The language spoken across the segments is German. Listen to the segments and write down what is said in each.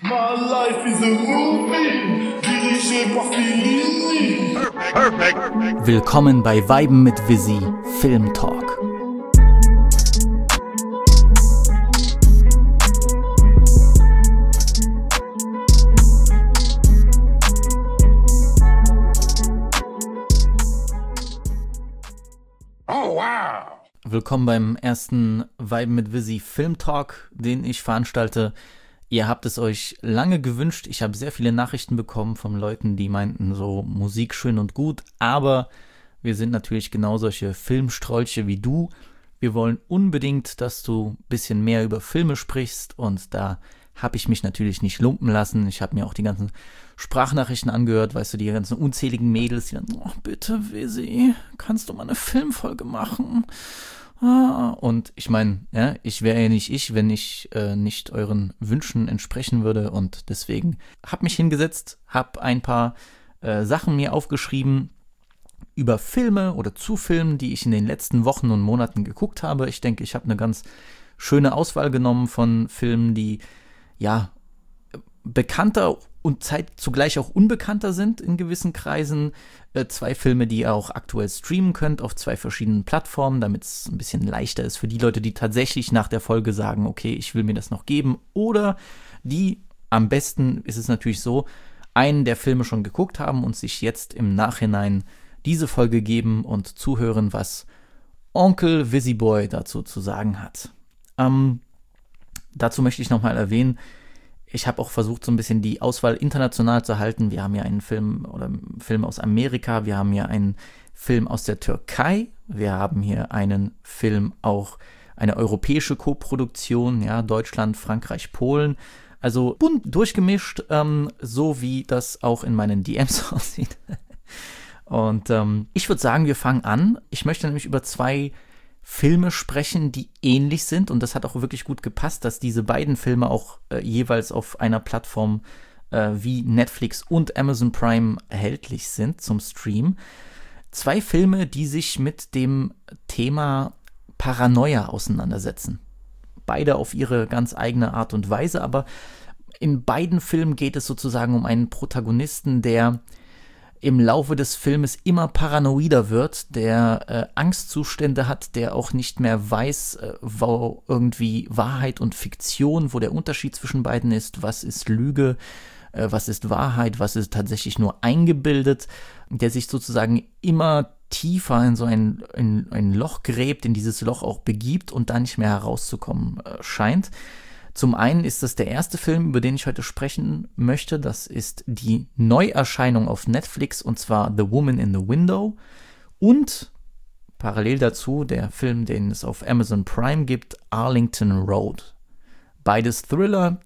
My life is a movie, dirigé par Fellini. Perfect. Willkommen bei Weiben mit Visi, Film Talk. Oh wow! Willkommen beim ersten Weiben mit Visi Film Talk, den ich veranstalte. Ihr habt es euch lange gewünscht. Ich habe sehr viele Nachrichten bekommen von Leuten, die meinten, so Musik schön und gut, aber wir sind natürlich genau solche Filmstrolche wie du. Wir wollen unbedingt, dass du ein bisschen mehr über Filme sprichst, und da habe ich mich natürlich nicht lumpen lassen. Ich habe mir auch die ganzen Sprachnachrichten angehört, weißt du, die ganzen unzähligen Mädels, die dann, oh bitte Visi, kannst du mal eine Filmfolge machen? Und ich meine, ja, ich wäre ja nicht ich, wenn ich nicht euren Wünschen entsprechen würde, und deswegen habe mich hingesetzt, habe ein paar Sachen mir aufgeschrieben über Filme oder zu Filmen, die ich in den letzten Wochen und Monaten geguckt habe. Ich denke, ich habe eine ganz schöne Auswahl genommen von Filmen, die ja bekannter und zugleich auch unbekannter sind in gewissen Kreisen. 2 Filme, die ihr auch aktuell streamen könnt auf 2 verschiedenen Plattformen, damit es ein bisschen leichter ist für die Leute, die tatsächlich nach der Folge sagen, okay, ich will mir das noch geben, oder die, am besten ist es natürlich so, einen der Filme schon geguckt haben und sich jetzt im Nachhinein diese Folge geben und zuhören, was Onkel Visiboy dazu zu sagen hat. Dazu möchte ich nochmal erwähnen, ich habe auch versucht, so ein bisschen die Auswahl international zu halten. Wir haben ja einen Film aus Amerika, wir haben hier einen Film aus der Türkei, wir haben hier einen Film, auch eine europäische Koproduktion, ja, Deutschland, Frankreich, Polen. Also bunt durchgemischt, so wie das auch in meinen DMs aussieht. Und ich würde sagen, wir fangen an. Ich möchte nämlich über 2 Filme sprechen, die ähnlich sind, und das hat auch wirklich gut gepasst, dass diese beiden Filme auch jeweils auf einer Plattform wie Netflix und Amazon Prime erhältlich sind zum Stream. 2 Filme, die sich mit dem Thema Paranoia auseinandersetzen. Beide auf ihre ganz eigene Art und Weise, aber in beiden Filmen geht es sozusagen um einen Protagonisten, der im Laufe des Filmes immer paranoider wird, der Angstzustände hat, der auch nicht mehr weiß, wo irgendwie Wahrheit und Fiktion, wo der Unterschied zwischen beiden ist, was ist Lüge, was ist Wahrheit, was ist tatsächlich nur eingebildet, der sich sozusagen immer tiefer in so ein Loch gräbt, in dieses Loch auch begibt und da nicht mehr herauszukommen scheint. Zum einen ist das der erste Film, über den ich heute sprechen möchte. Das ist die Neuerscheinung auf Netflix, und zwar The Woman in the Window. Und parallel dazu der Film, den es auf Amazon Prime gibt, Arlington Road. Beides Thriller,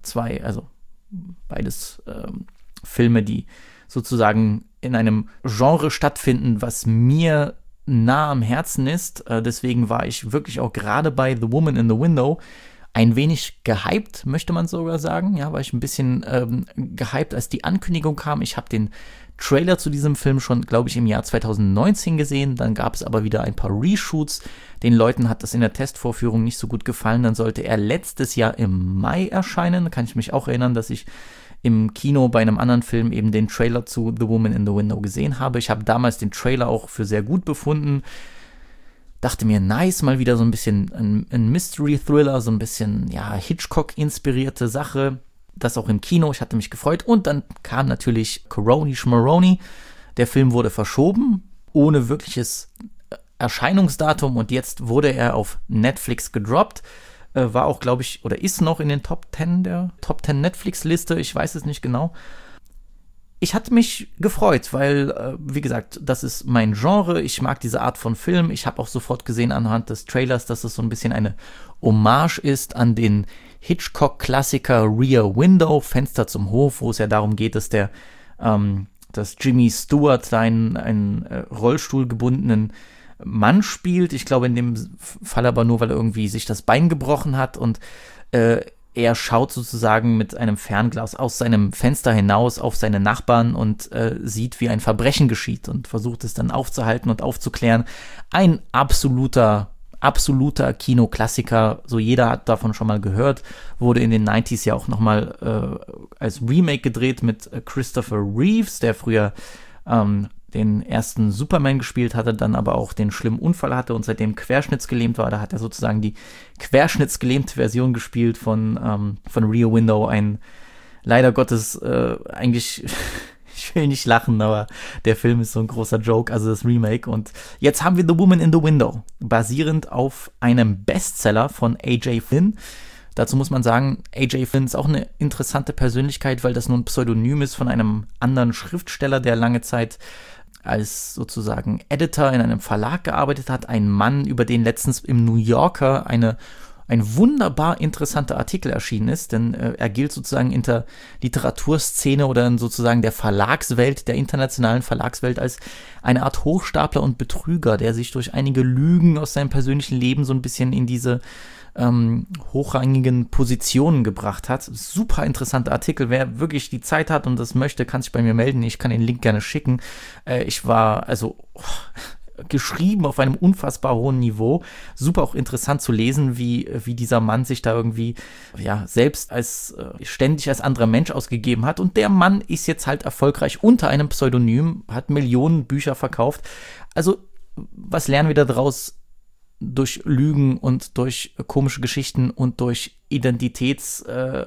beides Filme, die sozusagen in einem Genre stattfinden, was mir nah am Herzen ist. Deswegen war ich wirklich auch gerade bei The Woman in the Window ein wenig gehypt, möchte man sogar sagen. Ja, war ich ein bisschen gehypt, als die Ankündigung kam. Ich habe den Trailer zu diesem Film schon, glaube ich, im Jahr 2019 gesehen. Dann gab es aber wieder ein paar Reshoots. Den Leuten hat das in der Testvorführung nicht so gut gefallen. Dann sollte er letztes Jahr im Mai erscheinen. Da kann ich mich auch erinnern, dass ich im Kino bei einem anderen Film eben den Trailer zu The Woman in the Window gesehen habe. Ich habe damals den Trailer auch für sehr gut befunden. Dachte mir, nice, mal wieder so ein bisschen ein Mystery-Thriller, so ein bisschen, ja, Hitchcock-inspirierte Sache. Das auch im Kino, ich hatte mich gefreut. Und dann kam natürlich Coroni Schmaroni. Der Film wurde verschoben, ohne wirkliches Erscheinungsdatum. Und jetzt wurde er auf Netflix gedroppt. War auch, glaube ich, oder ist noch in den Top 10 der Top 10 Netflix-Liste. Ich weiß es nicht genau. Ich hatte mich gefreut, weil, wie gesagt, das ist mein Genre. Ich mag diese Art von Film. Ich habe auch sofort gesehen anhand des Trailers, dass es so ein bisschen eine Hommage ist an den Hitchcock-Klassiker Rear Window, Fenster zum Hof, wo es ja darum geht, dass dass Jimmy Stewart einen rollstuhlgebundenen Mann spielt. Ich glaube in dem Fall aber nur, weil er irgendwie sich das Bein gebrochen hat, und er schaut sozusagen mit einem Fernglas aus seinem Fenster hinaus auf seine Nachbarn und sieht, wie ein Verbrechen geschieht, und versucht es dann aufzuhalten und aufzuklären. Ein absoluter absoluter Kinoklassiker, so jeder hat davon schon mal gehört, wurde in den 90s ja auch nochmal als Remake gedreht mit Christopher Reeves, der früher den ersten Superman gespielt hatte, dann aber auch den schlimmen Unfall hatte und seitdem querschnittsgelähmt war. Da hat er sozusagen die querschnittsgelähmte Version gespielt von Rear Window, ein leider Gottes eigentlich, ich will nicht lachen, aber der Film ist so ein großer Joke, also das Remake. Und jetzt haben wir The Woman in the Window, basierend auf einem Bestseller von A.J. Flynn. Dazu muss man sagen, A.J. Flynn ist auch eine interessante Persönlichkeit, weil das nur ein Pseudonym ist von einem anderen Schriftsteller, der lange Zeit als sozusagen Editor in einem Verlag gearbeitet hat. Ein Mann, über den letztens im New Yorker ein wunderbar interessanter Artikel erschienen ist, denn er gilt sozusagen in der Literaturszene oder in sozusagen der Verlagswelt, der internationalen Verlagswelt als eine Art Hochstapler und Betrüger, der sich durch einige Lügen aus seinem persönlichen Leben so ein bisschen in diese hochrangigen Positionen gebracht hat. Super interessanter Artikel. Wer wirklich die Zeit hat und das möchte, kann sich bei mir melden. Ich kann den Link gerne schicken. Ich war geschrieben auf einem unfassbar hohen Niveau. Super auch interessant zu lesen, wie dieser Mann sich da irgendwie selbst ständig als anderer Mensch ausgegeben hat. Und der Mann ist jetzt halt erfolgreich unter einem Pseudonym, hat Millionen Bücher verkauft. Also was lernen wir da draus? Durch Lügen und durch komische Geschichten und durch Identitäts,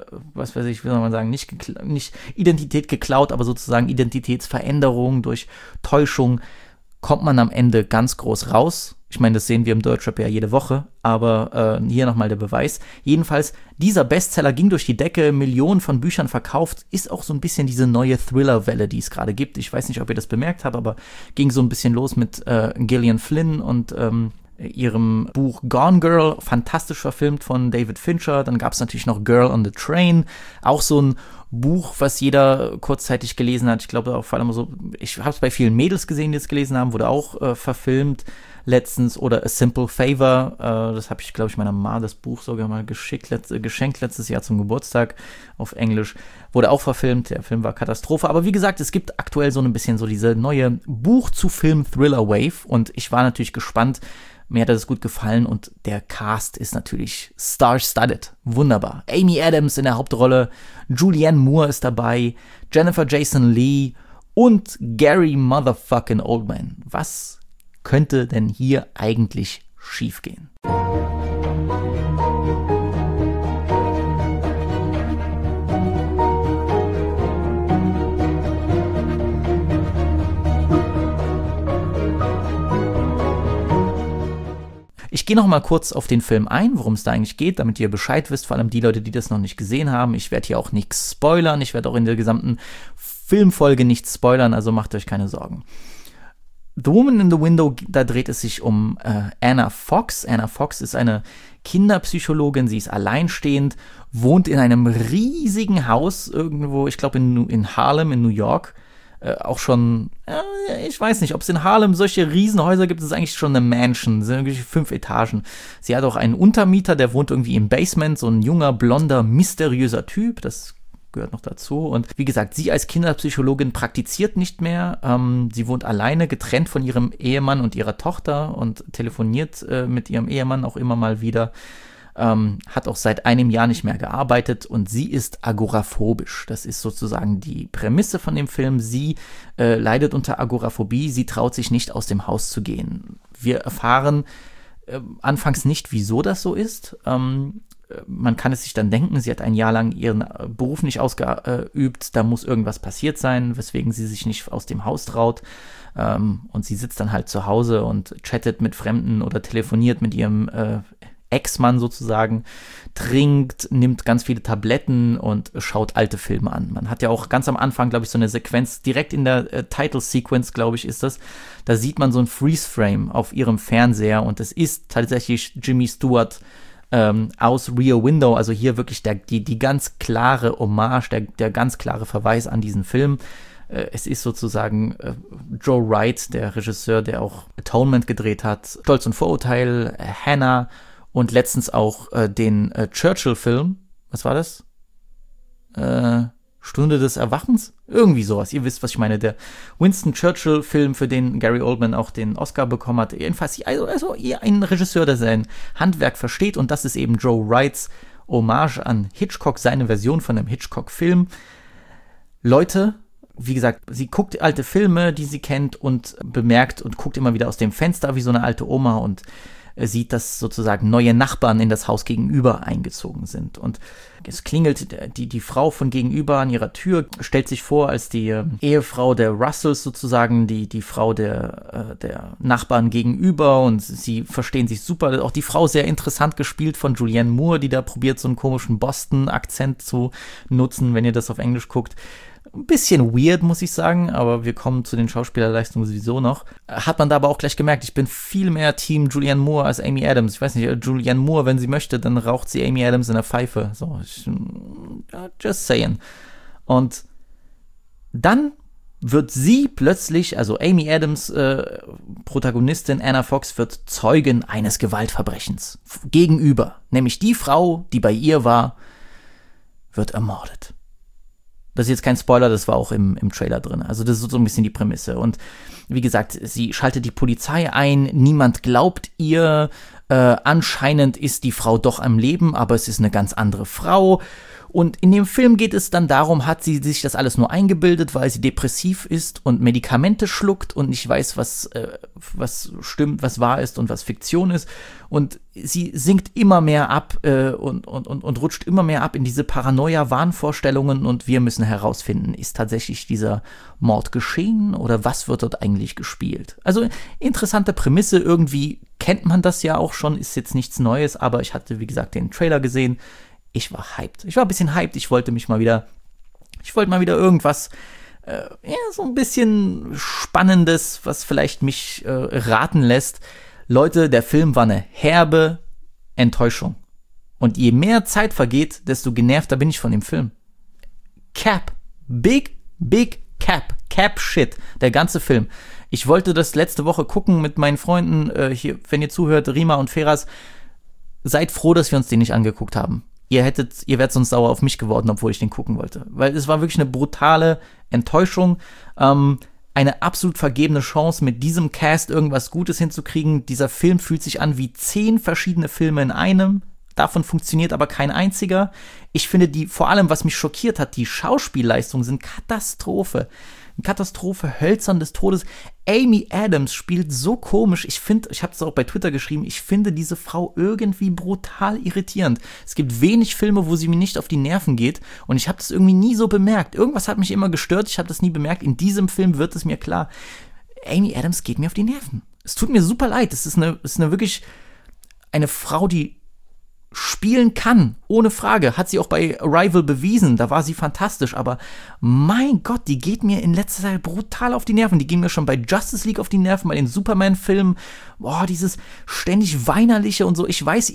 nicht Identität geklaut, aber sozusagen Identitätsveränderung, durch Täuschung, kommt man am Ende ganz groß raus. Ich meine, das sehen wir im Deutschrap ja jede Woche, aber hier nochmal der Beweis. Jedenfalls, dieser Bestseller ging durch die Decke, Millionen von Büchern verkauft, ist auch so ein bisschen diese neue Thriller-Welle, die es gerade gibt. Ich weiß nicht, ob ihr das bemerkt habt, aber ging so ein bisschen los mit Gillian Flynn und ihrem Buch Gone Girl, fantastisch verfilmt von David Fincher. Dann gab es natürlich noch Girl on the Train, auch so ein Buch, was jeder kurzzeitig gelesen hat. Ich glaube auch vor allem so, ich habe es bei vielen Mädels gesehen, die es gelesen haben, wurde auch verfilmt letztens. Oder A Simple Favor, das habe ich, glaube ich, meiner Ma das Buch sogar mal geschenkt letztes Jahr zum Geburtstag auf Englisch. Wurde auch verfilmt, der Film war Katastrophe. Aber wie gesagt, es gibt aktuell so ein bisschen so diese neue Buch-zu-Film-Thriller-Wave und ich war natürlich gespannt. Mir hat das gut gefallen und der Cast ist natürlich star-studded. Wunderbar. Amy Adams in der Hauptrolle, Julianne Moore ist dabei, Jennifer Jason Leigh und Gary Motherfucking Oldman. Was könnte denn hier eigentlich schiefgehen? Ich gehe noch mal kurz auf den Film ein, worum es da eigentlich geht, damit ihr Bescheid wisst, vor allem die Leute, die das noch nicht gesehen haben. Ich werde hier auch nichts spoilern, ich werde auch in der gesamten Filmfolge nichts spoilern, also macht euch keine Sorgen. The Woman in the Window, da dreht es sich um Anna Fox. Anna Fox ist eine Kinderpsychologin, sie ist alleinstehend, wohnt in einem riesigen Haus irgendwo, ich glaube in Harlem in New York. Auch schon, ich weiß nicht, ob es in Harlem solche Riesenhäuser gibt, das ist eigentlich schon eine Mansion, das sind irgendwie 5 Etagen. Sie hat auch einen Untermieter, der wohnt irgendwie im Basement, so ein junger, blonder, mysteriöser Typ, das gehört noch dazu. Und wie gesagt, sie als Kinderpsychologin praktiziert nicht mehr, sie wohnt alleine, getrennt von ihrem Ehemann und ihrer Tochter und telefoniert mit ihrem Ehemann auch immer mal wieder. Hat auch seit einem Jahr nicht mehr gearbeitet und sie ist agoraphobisch. Das ist sozusagen die Prämisse von dem Film. Sie leidet unter Agoraphobie, sie traut sich nicht aus dem Haus zu gehen. Wir erfahren anfangs nicht, wieso das so ist. Man kann es sich dann denken, sie hat ein Jahr lang ihren Beruf nicht ausgeübt, da muss irgendwas passiert sein, weswegen sie sich nicht aus dem Haus traut. Und sie sitzt dann halt zu Hause und chattet mit Fremden oder telefoniert mit ihrem Ex-Mann sozusagen, trinkt, nimmt ganz viele Tabletten und schaut alte Filme an. Man hat ja auch ganz am Anfang, glaube ich, so eine Sequenz, direkt in der Title-Sequence, glaube ich, ist das, da sieht man so ein Freeze-Frame auf ihrem Fernseher und es ist tatsächlich Jimmy Stewart aus Rear Window, also hier wirklich die ganz klare Hommage, der ganz klare Verweis an diesen Film. Es ist sozusagen Joe Wright, der Regisseur, der auch Atonement gedreht hat, Stolz und Vorurteil, Hannah, und letztens auch den Churchill-Film, was war das? Stunde des Erwachens? Irgendwie sowas. Ihr wisst, was ich meine. Der Winston Churchill-Film, für den Gary Oldman auch den Oscar bekommen hat. Jedenfalls, also ein Regisseur, der sein Handwerk versteht. Und das ist eben Joe Wrights Hommage an Hitchcock, seine Version von einem Hitchcock-Film. Leute, wie gesagt, sie guckt alte Filme, die sie kennt und bemerkt und guckt immer wieder aus dem Fenster wie so eine alte Oma und sieht, dass sozusagen neue Nachbarn in das Haus gegenüber eingezogen sind. Und es klingelt die Frau von gegenüber an ihrer Tür, stellt sich vor als die Ehefrau der Russells sozusagen, die Frau der Nachbarn gegenüber, und sie verstehen sich super. Auch die Frau sehr interessant gespielt von Julianne Moore, die da probiert, so einen komischen Boston-Akzent zu nutzen, wenn ihr das auf Englisch guckt. Ein bisschen weird, muss ich sagen, aber wir kommen zu den Schauspielerleistungen sowieso noch. Hat man da aber auch gleich gemerkt, ich bin viel mehr Team Julianne Moore als Amy Adams. Ich weiß nicht, Julianne Moore, wenn sie möchte, dann raucht sie Amy Adams in der Pfeife. So, just saying. Und dann wird sie plötzlich, also Amy Adams, Protagonistin Anna Fox, wird Zeugin eines Gewaltverbrechens gegenüber. Nämlich die Frau, die bei ihr war, wird ermordet. Das ist jetzt kein Spoiler, das war auch im Trailer drin. Also das ist so ein bisschen die Prämisse. Und wie gesagt, sie schaltet die Polizei ein, niemand glaubt ihr. Anscheinend ist die Frau doch am Leben, aber es ist eine ganz andere Frau. Und in dem Film geht es dann darum, hat sie sich das alles nur eingebildet, weil sie depressiv ist und Medikamente schluckt und nicht weiß, was stimmt, was wahr ist und was Fiktion ist. Und sie sinkt immer mehr ab und rutscht immer mehr ab in diese Paranoia-Wahnvorstellungen, und wir müssen herausfinden, ist tatsächlich dieser Mord geschehen oder was wird dort eigentlich gespielt? Also interessante Prämisse, irgendwie kennt man das ja auch schon, ist jetzt nichts Neues, aber ich hatte, wie gesagt, den Trailer gesehen. Ich war hyped. Ich war ein bisschen hyped. Ich wollte mal wieder irgendwas, so ein bisschen Spannendes, was vielleicht mich raten lässt. Leute, der Film war eine herbe Enttäuschung. Und je mehr Zeit vergeht, desto genervter bin ich von dem Film. Cap. Big Cap. Cap Shit. Der ganze Film. Ich wollte das letzte Woche gucken mit meinen Freunden, hier, wenn ihr zuhört, Rima und Feras. Seid froh, dass wir uns den nicht angeguckt haben. Ihr wärt sonst sauer auf mich geworden, obwohl ich den gucken wollte. Weil es war wirklich eine brutale Enttäuschung. Eine absolut vergebene Chance, mit diesem Cast irgendwas Gutes hinzukriegen. Dieser Film fühlt sich an wie 10 verschiedene Filme in einem. Davon funktioniert aber kein einziger. Ich finde vor allem, was mich schockiert hat, die Schauspielleistungen sind Katastrophe. Katastrophe, hölzern des Todes. Amy Adams spielt so komisch. Ich habe es auch bei Twitter geschrieben, ich finde diese Frau irgendwie brutal irritierend. Es gibt wenig Filme, wo sie mir nicht auf die Nerven geht, und ich habe das irgendwie nie so bemerkt. Irgendwas hat mich immer gestört, ich habe das nie bemerkt. In diesem Film wird es mir klar. Amy Adams geht mir auf die Nerven. Es tut mir super leid. Es ist wirklich eine Frau, die spielen kann, ohne Frage. Hat sie auch bei Arrival bewiesen, da war sie fantastisch, aber mein Gott, die geht mir in letzter Zeit brutal auf die Nerven. Die gehen mir schon bei Justice League auf die Nerven, bei den Superman-Filmen. Boah, dieses ständig Weinerliche und so. Ich weiß,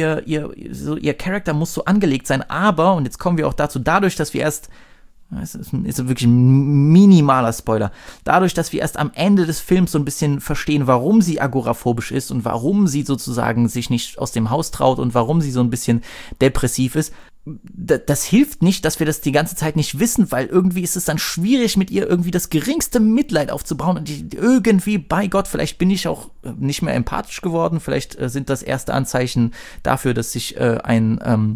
ihr Charakter muss so angelegt sein, aber, und jetzt kommen wir auch dazu, dadurch, dass wir erst, es ist wirklich ein minimaler Spoiler. Dadurch, dass wir erst am Ende des Films so ein bisschen verstehen, warum sie agoraphobisch ist und warum sie sozusagen sich nicht aus dem Haus traut und warum sie so ein bisschen depressiv ist, das hilft nicht, dass wir das die ganze Zeit nicht wissen, weil irgendwie ist es dann schwierig, mit ihr irgendwie das geringste Mitleid aufzubauen, und irgendwie, bei Gott, vielleicht bin ich auch nicht mehr empathisch geworden, vielleicht sind das erste Anzeichen dafür, dass sich ein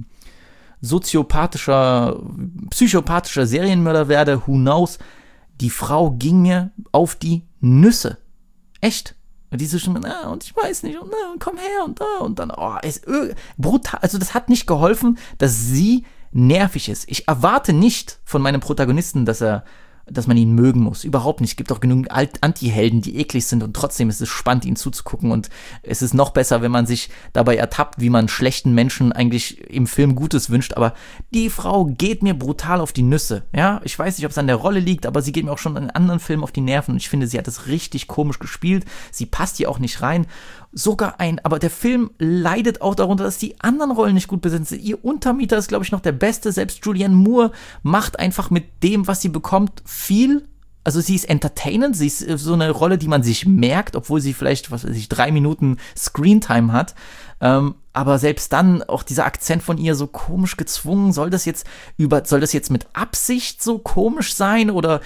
psychopathischer Serienmörder werde, who knows. Die Frau ging mir auf die Nüsse. Echt. Und diese Stimme, und ich weiß nicht, und komm her, und dann, ist brutal. Also das hat nicht geholfen, dass sie nervig ist. Ich erwarte nicht von meinem Protagonisten, dass man ihn mögen muss. Überhaupt nicht. Es gibt auch genügend Anti-Helden, die eklig sind, und trotzdem ist es spannend, ihnen zuzugucken, und es ist noch besser, wenn man sich dabei ertappt, wie man schlechten Menschen eigentlich im Film Gutes wünscht, aber die Frau geht mir brutal auf die Nüsse. Ja, ich weiß nicht, ob es an der Rolle liegt, aber sie geht mir auch schon in anderen Filmen auf die Nerven, und ich finde, sie hat das richtig komisch gespielt. Sie passt hier auch nicht rein. Aber der Film leidet auch darunter, dass die anderen Rollen nicht gut besetzt sind. Ihr Untermieter ist, glaube ich, noch der Beste. Selbst Julianne Moore macht einfach mit dem, was sie bekommt, viel. Also sie ist entertainend, sie ist so eine Rolle, die man sich merkt, obwohl sie vielleicht, 3 Minuten Screentime hat. aber selbst dann auch dieser Akzent von ihr so komisch gezwungen, soll das jetzt mit Absicht so komisch sein oder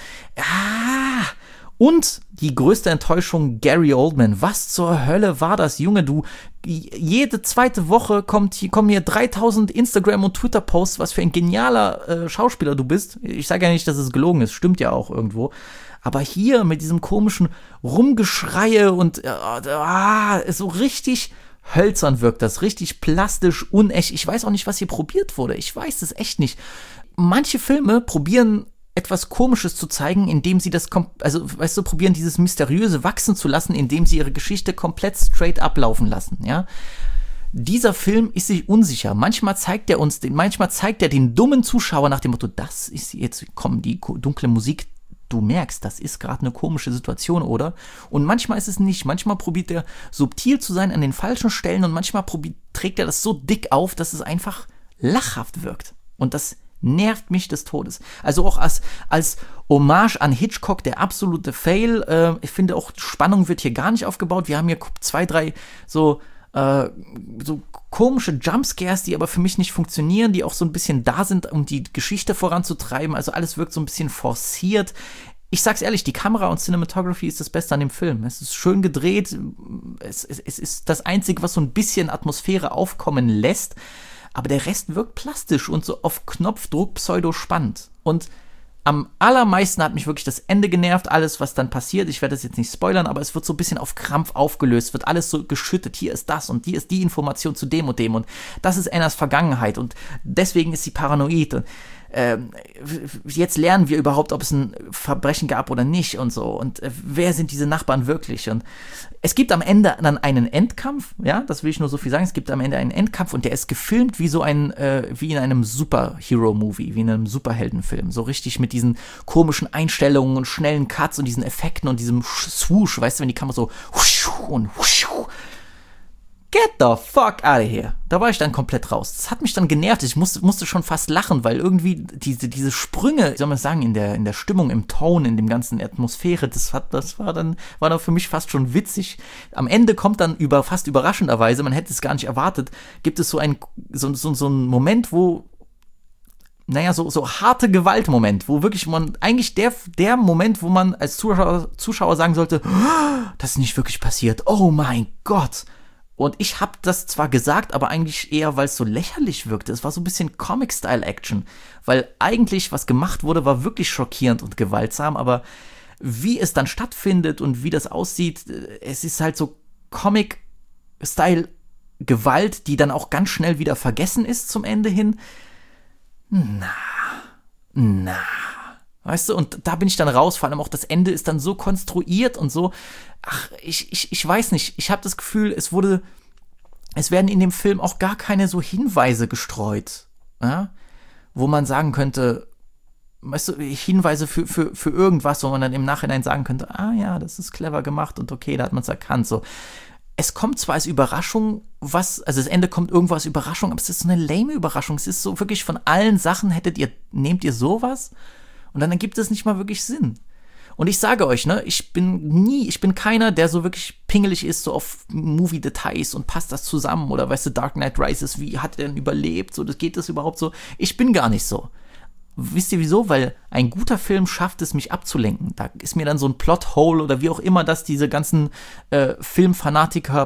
und die größte Enttäuschung, Gary Oldman. Was zur Hölle war das, Junge? Du, jede zweite Woche kommen hier 3000 Instagram- und Twitter-Posts, was für ein genialer Schauspieler du bist. Ich sage ja nicht, dass es gelogen ist, stimmt ja auch irgendwo. Aber hier mit diesem komischen Rumgeschreie und so richtig hölzern wirkt das, richtig plastisch, unecht. Ich weiß auch nicht, was hier probiert wurde. Ich weiß es echt nicht. Manche Filme probieren etwas Komisches zu zeigen, indem sie probieren dieses Mysteriöse wachsen zu lassen, indem sie ihre Geschichte komplett straight ablaufen lassen, ja. Dieser Film ist sich unsicher. Manchmal zeigt er den dummen Zuschauer nach dem Motto, das ist jetzt, komm, die dunkle Musik, du merkst, das ist gerade eine komische Situation, oder? Und manchmal ist es nicht. Manchmal probiert er subtil zu sein an den falschen Stellen und manchmal trägt er das so dick auf, dass es einfach lachhaft wirkt. Und das nervt mich des Todes. Also auch als Hommage an Hitchcock, der absolute Fail. Ich finde auch, Spannung wird hier gar nicht aufgebaut. Wir haben hier 2, 3 so komische Jumpscares, die aber für mich nicht funktionieren, die auch so ein bisschen da sind, um die Geschichte voranzutreiben. Also alles wirkt so ein bisschen forciert. Ich sag's ehrlich, die Kamera und Cinematography ist das Beste an dem Film. Es ist schön gedreht. Es ist das Einzige, was so ein bisschen Atmosphäre aufkommen lässt. Aber der Rest wirkt plastisch und so auf Knopfdruck pseudo-spannend. Und am allermeisten hat mich wirklich das Ende genervt, alles, was dann passiert. Ich werde das jetzt nicht spoilern, aber es wird so ein bisschen auf Krampf aufgelöst, wird alles so geschüttet. Hier ist das und hier ist die Information zu dem und dem und das ist Annas Vergangenheit und deswegen ist sie paranoid und jetzt lernen wir überhaupt, ob es ein Verbrechen gab oder nicht und so und wer sind diese Nachbarn wirklich und es gibt am Ende dann einen Endkampf, ja, das will ich nur so viel sagen, es gibt am Ende einen Endkampf und der ist gefilmt wie wie in einem Superhero-Movie, wie in einem Superheldenfilm, so richtig mit diesen komischen Einstellungen und schnellen Cuts und diesen Effekten und diesem Swoosh, weißt du, wenn die Kamera so und get the fuck out of here. Da war ich dann komplett raus. Das hat mich dann genervt. Ich musste schon fast lachen, weil irgendwie diese Sprünge, wie soll man sagen, in der Stimmung, im Ton, in dem ganzen Atmosphäre, war dann für mich fast schon witzig. Am Ende kommt dann fast überraschenderweise, man hätte es gar nicht erwartet, gibt es so einen Moment, wo so harte Gewaltmoment, wo wirklich man eigentlich der Moment, wo man als Zuschauer sagen sollte, das ist nicht wirklich passiert. Oh mein Gott. Und ich habe das zwar gesagt, aber eigentlich eher, weil es so lächerlich wirkte. Es war so ein bisschen Comic-Style-Action. Weil eigentlich, was gemacht wurde, war wirklich schockierend und gewaltsam. Aber wie es dann stattfindet und wie das aussieht, es ist halt so Comic-Style-Gewalt, die dann auch ganz schnell wieder vergessen ist zum Ende hin. Weißt du, und da bin ich dann raus, vor allem auch das Ende ist dann so konstruiert und so, ich weiß nicht, ich habe das Gefühl, es werden in dem Film auch gar keine so Hinweise gestreut, ja? Wo man sagen könnte, weißt du, Hinweise für irgendwas, wo man dann im Nachhinein sagen könnte, ja, das ist clever gemacht und okay, da hat man es erkannt, so. Es kommt zwar als Überraschung also das Ende kommt irgendwo als Überraschung, aber es ist so eine lame Überraschung, es ist so wirklich von allen Sachen nehmt ihr sowas? Und dann ergibt es nicht mal wirklich Sinn. Und ich sage euch, ne, ich bin keiner, der so wirklich pingelig ist, so auf Movie-Details und passt das zusammen oder weißt du, Dark Knight Rises, wie hat er denn überlebt, so, geht das überhaupt so? Ich bin gar nicht so. Wisst ihr wieso? Weil ein guter Film schafft es, mich abzulenken. Da ist mir dann so ein Plothole oder wie auch immer das diese ganzen Filmfanatiker,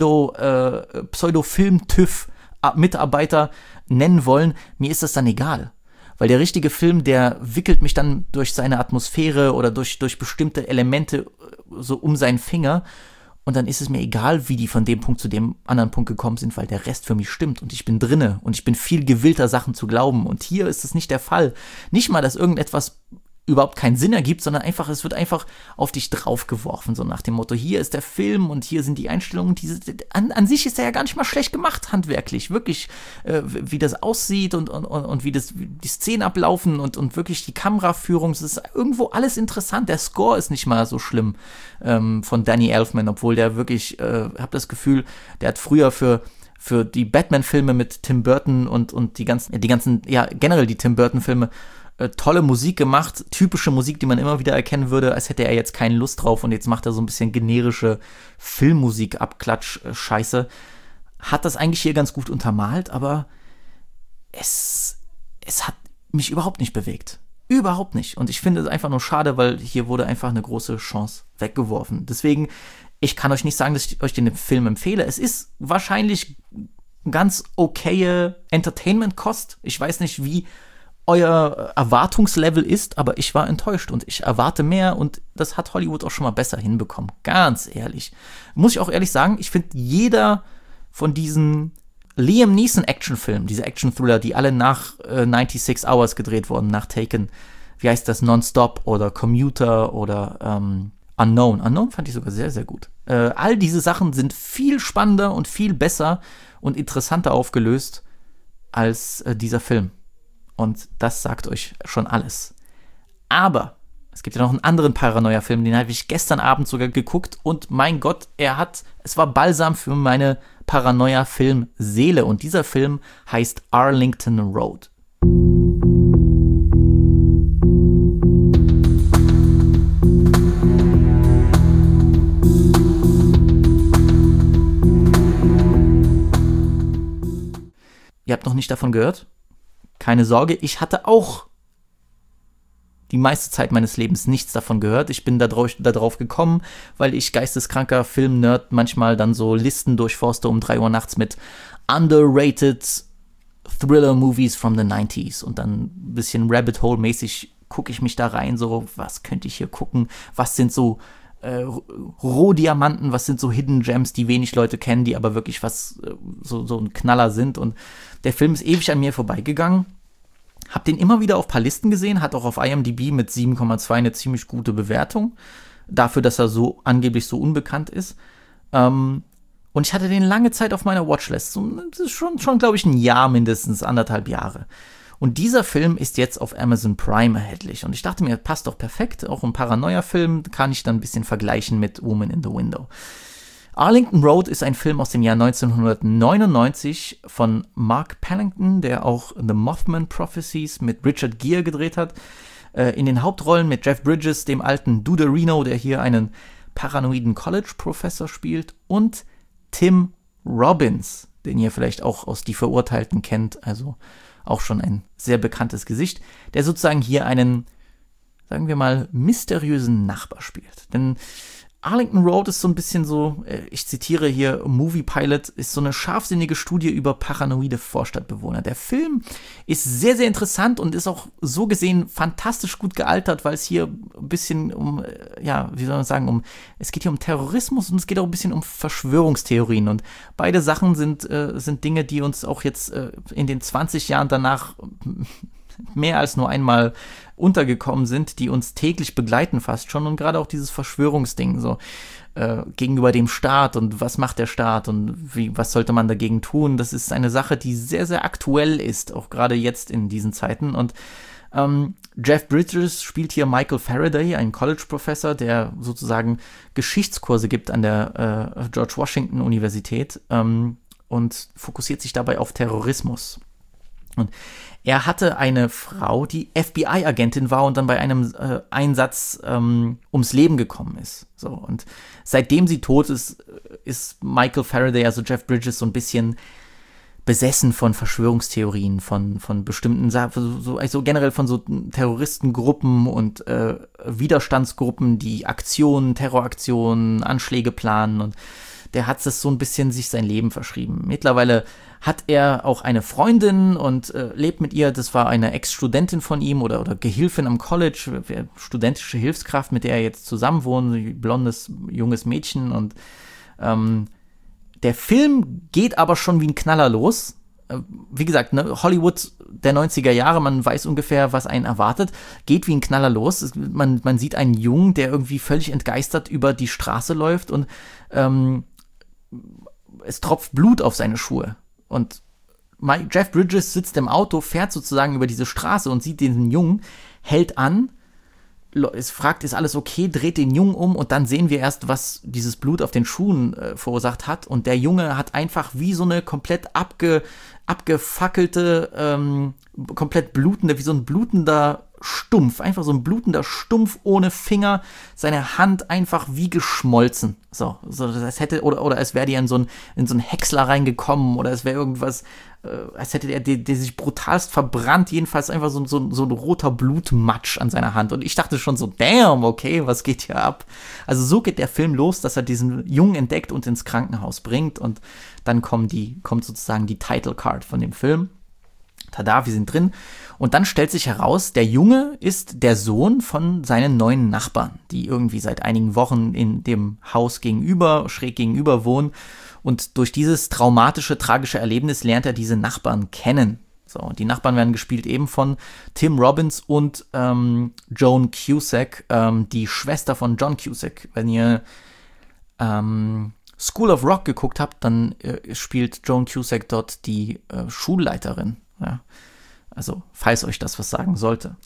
Pseudo-Film-TÜV-Mitarbeiter nennen wollen. Mir ist das dann egal. Weil der richtige Film, der wickelt mich dann durch seine Atmosphäre oder durch bestimmte Elemente so um seinen Finger und dann ist es mir egal, wie die von dem Punkt zu dem anderen Punkt gekommen sind, weil der Rest für mich stimmt und ich bin drinne und ich bin viel gewillter, Sachen zu glauben und hier ist es nicht der Fall. Nicht mal, dass irgendetwas überhaupt keinen Sinn ergibt, sondern es wird einfach auf dich draufgeworfen, so nach dem Motto, hier ist der Film und hier sind die Einstellungen, an sich ist er ja gar nicht mal schlecht gemacht, handwerklich, wirklich, wie das aussieht und wie die Szenen ablaufen und wirklich die Kameraführung, es ist irgendwo alles interessant, der Score ist nicht mal so schlimm, von Danny Elfman, obwohl der wirklich, hab das Gefühl, der hat früher für die Batman-Filme mit Tim Burton und die ganzen, ja, generell die Tim Burton-Filme, tolle Musik gemacht, typische Musik, die man immer wieder erkennen würde, als hätte er jetzt keine Lust drauf und jetzt macht er so ein bisschen generische Filmmusik-Abklatsch-Scheiße. hat das eigentlich hier ganz gut untermalt, aber es hat mich überhaupt nicht bewegt. Überhaupt nicht. Und ich finde es einfach nur schade, weil hier wurde einfach eine große Chance weggeworfen. Deswegen, ich kann euch nicht sagen, dass ich euch den Film empfehle. Es ist wahrscheinlich ganz okaye Entertainment-Kost. Ich weiß nicht, wie euer Erwartungslevel ist, aber ich war enttäuscht und ich erwarte mehr und das hat Hollywood auch schon mal besser hinbekommen. Ganz ehrlich. Muss ich auch ehrlich sagen, ich finde, jeder von diesen Liam Neeson Actionfilmen, diese Action-Thriller, die alle nach 96 Hours gedreht wurden, nach Taken, wie heißt das, Nonstop oder Commuter oder Unknown. Unknown fand ich sogar sehr, sehr gut. All diese Sachen sind viel spannender und viel besser und interessanter aufgelöst als dieser Film. Und das sagt euch schon alles. Aber es gibt ja noch einen anderen Paranoia-Film, den habe ich gestern Abend sogar geguckt und mein Gott, es war Balsam für meine Paranoia-Film-Seele und dieser Film heißt Arlington Road. Ihr habt noch nicht davon gehört? Keine Sorge, ich hatte auch die meiste Zeit meines Lebens nichts davon gehört. Ich bin da drauf gekommen, weil ich geisteskranker Film-Nerd manchmal dann so Listen durchforste um 3 Uhr nachts mit underrated Thriller-Movies from the 90s und dann ein bisschen Rabbit-Hole-mäßig gucke ich mich da rein, so, was könnte ich hier gucken, was sind so Rohdiamanten, was sind so Hidden Gems, die wenig Leute kennen, die aber wirklich so ein Knaller sind und der Film ist ewig an mir vorbeigegangen. Hab den immer wieder auf ein paar Listen gesehen, hat auch auf IMDb mit 7,2 eine ziemlich gute Bewertung, dafür, dass er so angeblich so unbekannt ist. Und ich hatte den lange Zeit auf meiner Watchlist, das ist schon glaube ich, ein Jahr mindestens, 1,5 Jahre. Und dieser Film ist jetzt auf Amazon Prime erhältlich. Und ich dachte mir, passt doch perfekt, auch ein Paranoia-Film, kann ich dann ein bisschen vergleichen mit Woman in the Window. Arlington Road ist ein Film aus dem Jahr 1999 von Mark Pellington, der auch The Mothman Prophecies mit Richard Gere gedreht hat. In den Hauptrollen mit Jeff Bridges, dem alten Duderino, der hier einen paranoiden College-Professor spielt, und Tim Robbins, den ihr vielleicht auch aus Die Verurteilten kennt, also auch schon ein sehr bekanntes Gesicht, der sozusagen hier einen, sagen wir mal, mysteriösen Nachbar spielt. Denn Arlington Road ist so ein bisschen so, ich zitiere hier Movie Pilot, ist so eine scharfsinnige Studie über paranoide Vorstadtbewohner. Der Film ist sehr, sehr interessant und ist auch so gesehen fantastisch gut gealtert, weil es hier ein bisschen es geht hier um Terrorismus und es geht auch ein bisschen um Verschwörungstheorien und beide Sachen sind Dinge, die uns auch jetzt in den 20 Jahren danach mehr als nur einmal untergekommen sind, die uns täglich begleiten fast schon und gerade auch dieses Verschwörungsding so gegenüber dem Staat und was macht der Staat und was sollte man dagegen tun, das ist eine Sache, die sehr, sehr aktuell ist, auch gerade jetzt in diesen Zeiten und Jeff Bridges spielt hier Michael Faraday, einen College-Professor, der sozusagen Geschichtskurse gibt an der George Washington Universität und fokussiert sich dabei auf Terrorismus. Und er hatte eine Frau, die FBI-Agentin war und dann bei einem Einsatz ums Leben gekommen ist. So, und seitdem sie tot ist, ist Michael Faraday, also Jeff Bridges, so ein bisschen besessen von Verschwörungstheorien, von bestimmten Sachen, also generell von so Terroristengruppen und Widerstandsgruppen, die Terroraktionen, Anschläge planen und der hat es so ein bisschen sich sein Leben verschrieben. Mittlerweile hat er auch eine Freundin und lebt mit ihr. Das war eine Ex-Studentin von ihm oder Gehilfin am College, studentische Hilfskraft, mit der er jetzt zusammen wohnt, ein blondes, junges Mädchen. Und der Film geht aber schon wie ein Knaller los. Wie gesagt, ne, Hollywood der 90er Jahre, man weiß ungefähr, was einen erwartet, geht wie ein Knaller los. Man sieht einen Jungen, der irgendwie völlig entgeistert über die Straße läuft und es tropft Blut auf seine Schuhe. Und Jeff Bridges sitzt im Auto, fährt sozusagen über diese Straße und sieht diesen Jungen, hält an, fragt, ist alles okay, dreht den Jungen um und dann sehen wir erst, was dieses Blut auf den Schuhen verursacht hat. Und der Junge hat einfach wie so eine komplett abgefackelte, komplett blutende, wie so ein blutender stumpf, einfach so ein blutender Stumpf ohne Finger, seine Hand einfach wie geschmolzen. So das hätte, oder es wäre die in so einen Häcksler reingekommen, oder es wäre irgendwas, als hätte der sich brutalst verbrannt, jedenfalls einfach so ein roter Blutmatsch an seiner Hand. Und ich dachte schon so, damn, okay, was geht hier ab? Also so geht der Film los, dass er diesen Jungen entdeckt und ins Krankenhaus bringt, und dann kommt sozusagen die Title Card von dem Film. Tada, wir sind drin. Und dann stellt sich heraus, der Junge ist der Sohn von seinen neuen Nachbarn, die irgendwie seit einigen Wochen in dem Haus schräg gegenüber wohnen. Und durch dieses traumatische, tragische Erlebnis lernt er diese Nachbarn kennen. So, und die Nachbarn werden gespielt eben von Tim Robbins und Joan Cusack, die Schwester von John Cusack. Wenn ihr School of Rock geguckt habt, dann spielt Joan Cusack dort die Schulleiterin. Ja. Also, falls euch das was sagen sollte.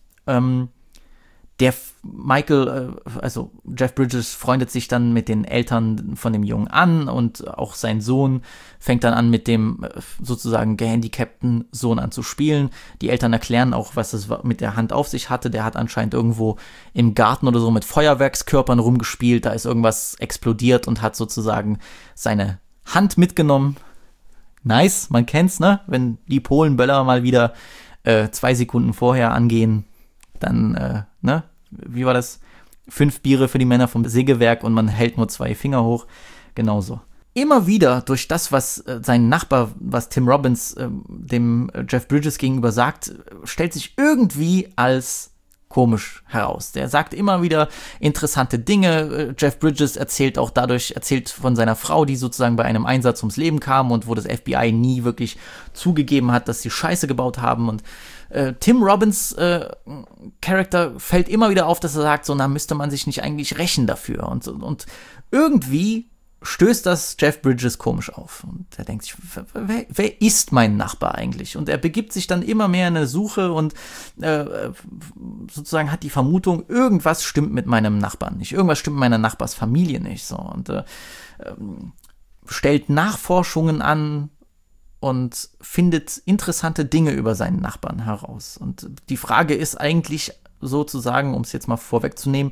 Jeff Bridges freundet sich dann mit den Eltern von dem Jungen an, und auch sein Sohn fängt dann an, mit dem sozusagen gehandicapten Sohn an zu spielen. Die Eltern erklären auch, was es mit der Hand auf sich hatte. Der hat anscheinend irgendwo im Garten oder so mit Feuerwerkskörpern rumgespielt. Da ist irgendwas explodiert und hat sozusagen seine Hand mitgenommen. Nice, man kennt's, ne? Wenn die Polenböller mal wieder 2 Sekunden vorher angehen, dann, ne? Wie war das? 5 Biere für die Männer vom Sägewerk und man hält nur 2 Finger hoch. Genauso. Immer wieder durch das, was sein Nachbar, was Tim Robbins dem Jeff Bridges gegenüber sagt, stellt sich irgendwie als komisch heraus. Der sagt immer wieder interessante Dinge. Jeff Bridges erzählt von seiner Frau, die sozusagen bei einem Einsatz ums Leben kam und wo das FBI nie wirklich zugegeben hat, dass sie Scheiße gebaut haben. Und Tim Robbins Charakter fällt immer wieder auf, dass er sagt, so, na, müsste man sich nicht eigentlich rächen dafür. Und irgendwie stößt das Jeff Bridges komisch auf. Und er denkt sich, wer ist mein Nachbar eigentlich? Und er begibt sich dann immer mehr in eine Suche und sozusagen hat die Vermutung, irgendwas stimmt mit meinem Nachbarn nicht. Irgendwas stimmt mit meiner Nachbarsfamilie nicht. So. Und stellt Nachforschungen an und findet interessante Dinge über seinen Nachbarn heraus. Und die Frage ist eigentlich sozusagen, um es jetzt mal vorwegzunehmen,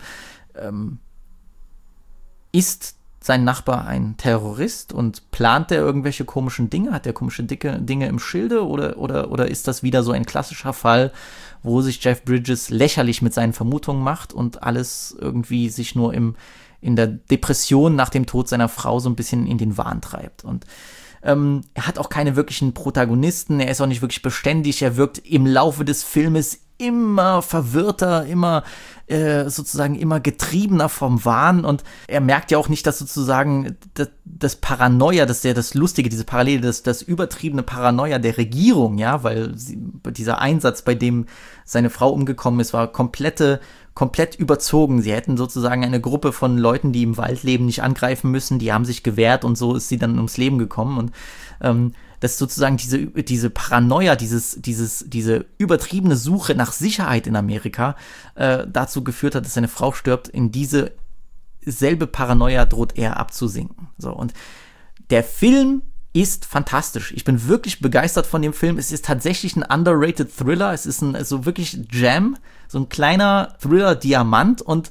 ist sein Nachbar ein Terrorist und plant er irgendwelche komischen Dinge? Hat er komische Dinge im Schilde? Oder ist das wieder so ein klassischer Fall, wo sich Jeff Bridges lächerlich mit seinen Vermutungen macht und alles irgendwie sich nur in der Depression nach dem Tod seiner Frau so ein bisschen in den Wahn treibt? Und er hat auch keine wirklichen Protagonisten, er ist auch nicht wirklich beständig, er wirkt im Laufe des Filmes immer verwirrter, immer sozusagen immer getriebener vom Wahn, und er merkt ja auch nicht, dass sozusagen das Paranoia, das Lustige, diese Parallele, das übertriebene Paranoia der Regierung, ja, weil dieser Einsatz, bei dem seine Frau umgekommen ist, war komplett überzogen. Sie hätten sozusagen eine Gruppe von Leuten, die im Wald leben, nicht angreifen müssen, die haben sich gewehrt und so ist sie dann ums Leben gekommen. Und dass sozusagen diese Paranoia, diese übertriebene Suche nach Sicherheit in Amerika dazu geführt hat, dass seine Frau stirbt. In diese selbe Paranoia droht er abzusinken. So, und der Film ist fantastisch. Ich bin wirklich begeistert von dem Film. Es ist tatsächlich ein underrated Thriller. Es ist so wirklich Jam, so ein kleiner Thriller-Diamant, und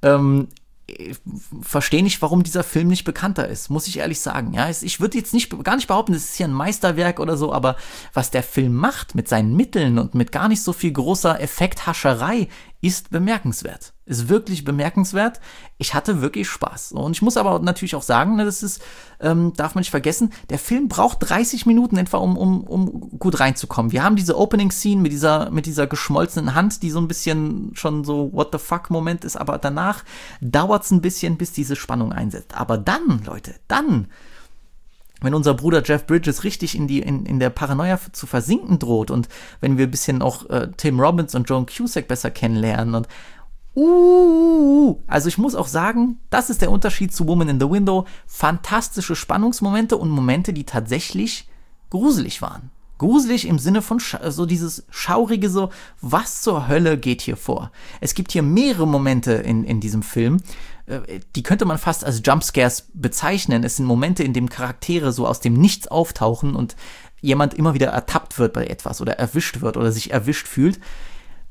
verstehe nicht, warum dieser Film nicht bekannter ist, muss ich ehrlich sagen. Ja, ich würde jetzt gar nicht behaupten, es ist hier ein Meisterwerk oder so, aber was der Film macht mit seinen Mitteln und mit gar nicht so viel großer Effekthascherei, ist bemerkenswert. Ist wirklich bemerkenswert. Ich hatte wirklich Spaß. Und ich muss aber natürlich auch sagen, das ist, darf man nicht vergessen, der Film braucht 30 Minuten etwa, um gut reinzukommen. Wir haben diese Opening-Scene mit dieser geschmolzenen Hand, die so ein bisschen schon so What the fuck-Moment ist, aber danach dauert es ein bisschen, bis diese Spannung einsetzt. Aber dann, Leute, wenn unser Bruder Jeff Bridges richtig in der Paranoia zu versinken droht und wenn wir ein bisschen auch Tim Robbins und Joan Cusack besser kennenlernen und also ich muss auch sagen, das ist der Unterschied zu Woman in the Window. Fantastische Spannungsmomente und Momente, die tatsächlich gruselig waren. Gruselig im Sinne von so dieses Schaurige, so, was zur Hölle geht hier vor? Es gibt hier mehrere Momente in diesem Film, die könnte man fast als Jumpscares bezeichnen. Es sind Momente, in denen Charaktere so aus dem Nichts auftauchen und jemand immer wieder ertappt wird bei etwas oder erwischt wird oder sich erwischt fühlt.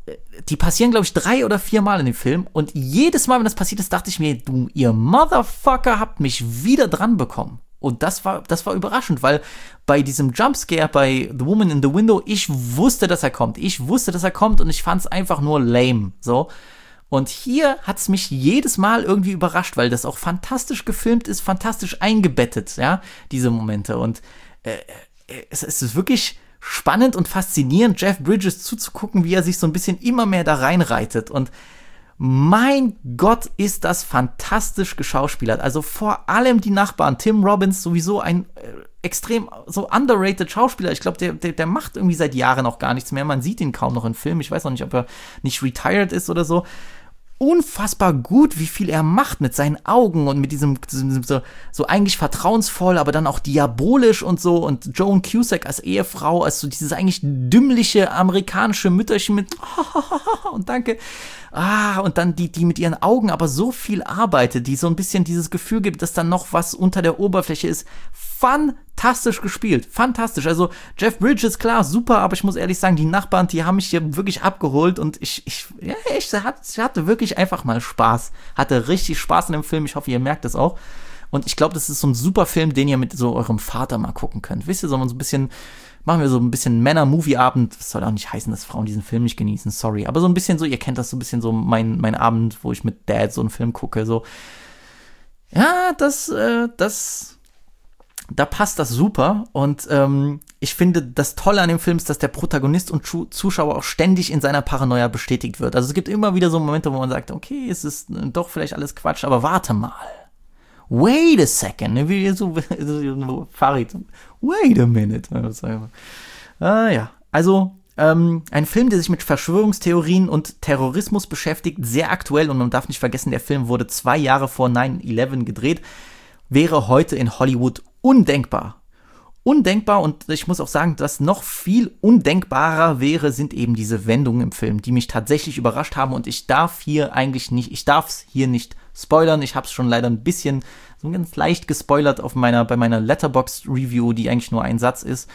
die passieren, glaube ich, 3 oder 4 Mal in dem Film. Und jedes Mal, wenn das passiert ist, dachte ich mir, du, ihr Motherfucker habt mich wieder dran bekommen. Und das war überraschend, weil bei diesem Jumpscare bei The Woman in the Window, ich wusste, dass er kommt. Und ich fand es einfach nur lame. So. Und hier hat es mich jedes Mal irgendwie überrascht, weil das auch fantastisch gefilmt ist, fantastisch eingebettet, ja, diese Momente. Und es ist wirklich spannend und faszinierend, Jeff Bridges zuzugucken, wie er sich so ein bisschen immer mehr da reinreitet. Und mein Gott, ist das fantastisch geschauspielert. Also vor allem die Nachbarn. Tim Robbins, sowieso ein extrem so underrated Schauspieler. Ich glaube, der macht irgendwie seit Jahren auch gar nichts mehr. Man sieht ihn kaum noch in Filmen. Ich weiß auch nicht, ob er nicht retired ist oder so. Unfassbar gut, wie viel er macht mit seinen Augen und mit diesem so eigentlich vertrauensvoll, aber dann auch diabolisch und so. Und Joan Cusack als Ehefrau, als so dieses eigentlich dümmliche amerikanische Mütterchen mit und danke. Und dann die mit ihren Augen aber so viel arbeitet, die so ein bisschen dieses Gefühl gibt, dass da noch was unter der Oberfläche ist. Fantastisch gespielt, fantastisch. Also Jeff Bridges, klar, super, aber ich muss ehrlich sagen, die Nachbarn, die haben mich hier wirklich abgeholt und ich hatte wirklich einfach mal Spaß. Hatte richtig Spaß in dem Film, ich hoffe, ihr merkt das auch. Und ich glaube, das ist so ein super Film, den ihr mit so eurem Vater mal gucken könnt. Wisst ihr, machen wir so ein bisschen Männer-Movie-Abend. Das soll auch nicht heißen, dass Frauen diesen Film nicht genießen, sorry. Aber so ein bisschen so, ihr kennt das so ein bisschen so, mein Abend, wo ich mit Dad so einen Film gucke, so. Ja, da passt das super. Und ich finde, das Tolle an dem Film ist, dass der Protagonist und Zuschauer auch ständig in seiner Paranoia bestätigt wird. Also es gibt immer wieder so Momente, wo man sagt, okay, es ist doch vielleicht alles Quatsch, aber warte mal. Wait a second. Wie so Farid. Wait a minute. Ja, also ein Film, der sich mit Verschwörungstheorien und Terrorismus beschäftigt, sehr aktuell, und man darf nicht vergessen, der Film wurde 2 Jahre vor 9/11 gedreht, wäre heute in Hollywood undenkbar. Undenkbar, und ich muss auch sagen, dass noch viel undenkbarer wäre, sind eben diese Wendungen im Film, die mich tatsächlich überrascht haben, und ich darf es hier nicht spoilern. Ich habe es schon leider ein bisschen, so ganz leicht gespoilert bei meiner Letterboxd-Review, die eigentlich nur ein Satz ist.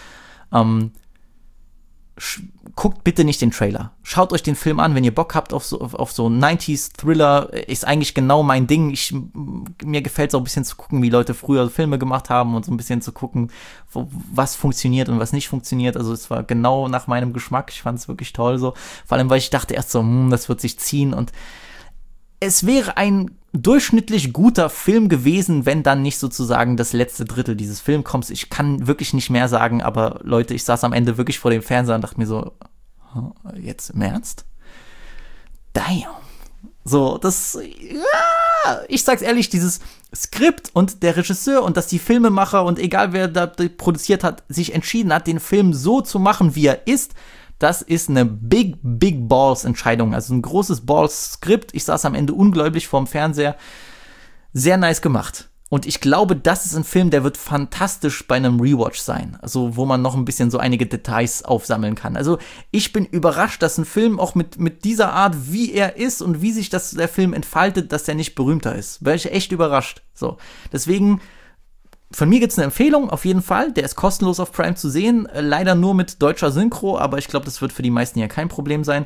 Guckt bitte nicht den Trailer. Schaut euch den Film an, wenn ihr Bock habt auf so 90s-Thriller. Ist eigentlich genau mein Ding. Mir gefällt es auch ein bisschen zu gucken, wie Leute früher Filme gemacht haben und so ein bisschen zu gucken, was funktioniert und was nicht funktioniert. Also es war genau nach meinem Geschmack. Ich fand es wirklich toll so. Vor allem, weil ich dachte erst so, das wird sich ziehen, und es wäre ein durchschnittlich guter Film gewesen, wenn dann nicht sozusagen das letzte Drittel dieses Films kommt. Ich kann wirklich nicht mehr sagen, aber Leute, ich saß am Ende wirklich vor dem Fernseher und dachte mir so, jetzt im Ernst? Damn. So, ich sag's ehrlich, dieses Skript und der Regisseur und dass die Filmemacher und egal wer da produziert hat, sich entschieden hat, den Film so zu machen, wie er ist, das ist eine big balls Entscheidung, also ein großes Balls-Skript. Ich saß am Ende ungläubig vorm Fernseher. Sehr nice gemacht. Und ich glaube, das ist ein Film, der wird fantastisch bei einem Rewatch sein. Also, wo man noch ein bisschen so einige Details aufsammeln kann. Also, ich bin überrascht, dass ein Film auch mit dieser Art, wie er ist und wie sich der Film entfaltet, dass der nicht berühmter ist. Wäre ich echt überrascht. So. Deswegen, von mir gibt's eine Empfehlung, auf jeden Fall. Der ist kostenlos auf Prime zu sehen. Leider nur mit deutscher Synchro, aber ich glaube, das wird für die meisten ja kein Problem sein.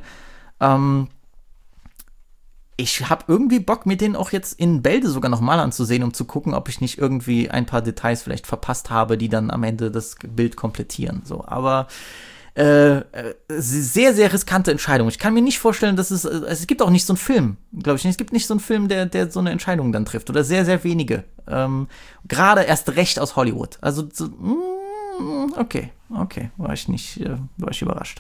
Ich habe irgendwie Bock, mir den auch jetzt in Bälde sogar nochmal anzusehen, um zu gucken, ob ich nicht irgendwie ein paar Details vielleicht verpasst habe, die dann am Ende das Bild komplettieren. So, aber sehr, sehr riskante Entscheidung. Ich kann mir nicht vorstellen, dass es gibt auch nicht so einen Film, glaube ich nicht. Es gibt nicht so einen Film, der so eine Entscheidung dann trifft. Oder sehr, sehr wenige. Gerade erst recht aus Hollywood. Also, okay. War ich überrascht.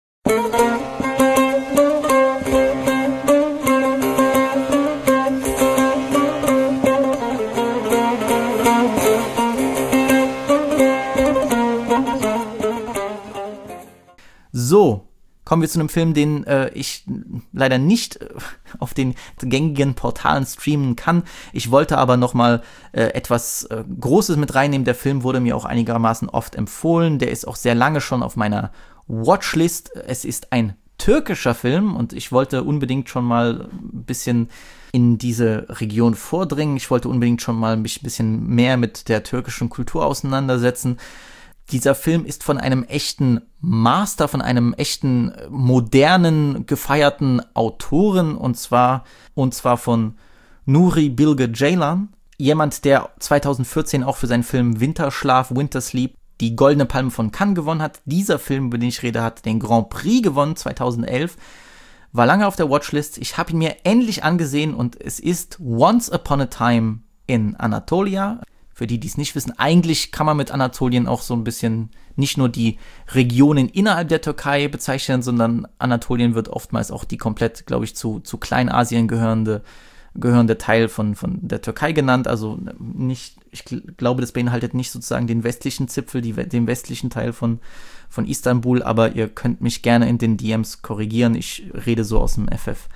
So, kommen wir zu einem Film, den ich leider nicht auf den gängigen Portalen streamen kann. Ich wollte aber noch mal etwas Großes mit reinnehmen. Der Film wurde mir auch einigermaßen oft empfohlen. Der ist auch sehr lange schon auf meiner Watchlist. Es ist ein türkischer Film und ich wollte unbedingt schon mal ein bisschen in diese Region vordringen. Ich wollte unbedingt schon mal mich ein bisschen mehr mit der türkischen Kultur auseinandersetzen. Dieser Film ist von einem echten Master, von einem echten modernen, gefeierten Autoren und zwar von Nuri Bilge Ceylan, jemand, der 2014 auch für seinen Film Winterschlaf, Winter Sleep die Goldene Palme von Cannes gewonnen hat. Dieser Film, über den ich rede, hat den Grand Prix gewonnen 2011, war lange auf der Watchlist. Ich habe ihn mir endlich angesehen und es ist Once Upon a Time in Anatolia. Für die, die es nicht wissen, eigentlich kann man mit Anatolien auch so ein bisschen nicht nur die Regionen innerhalb der Türkei bezeichnen, sondern Anatolien wird oftmals auch die komplett, glaube ich, zu Kleinasien gehörende Teil von der Türkei genannt. Also nicht, ich glaube, das beinhaltet nicht sozusagen den westlichen Zipfel, den westlichen Teil von Istanbul, aber ihr könnt mich gerne in den DMs korrigieren. Ich rede so aus dem FF.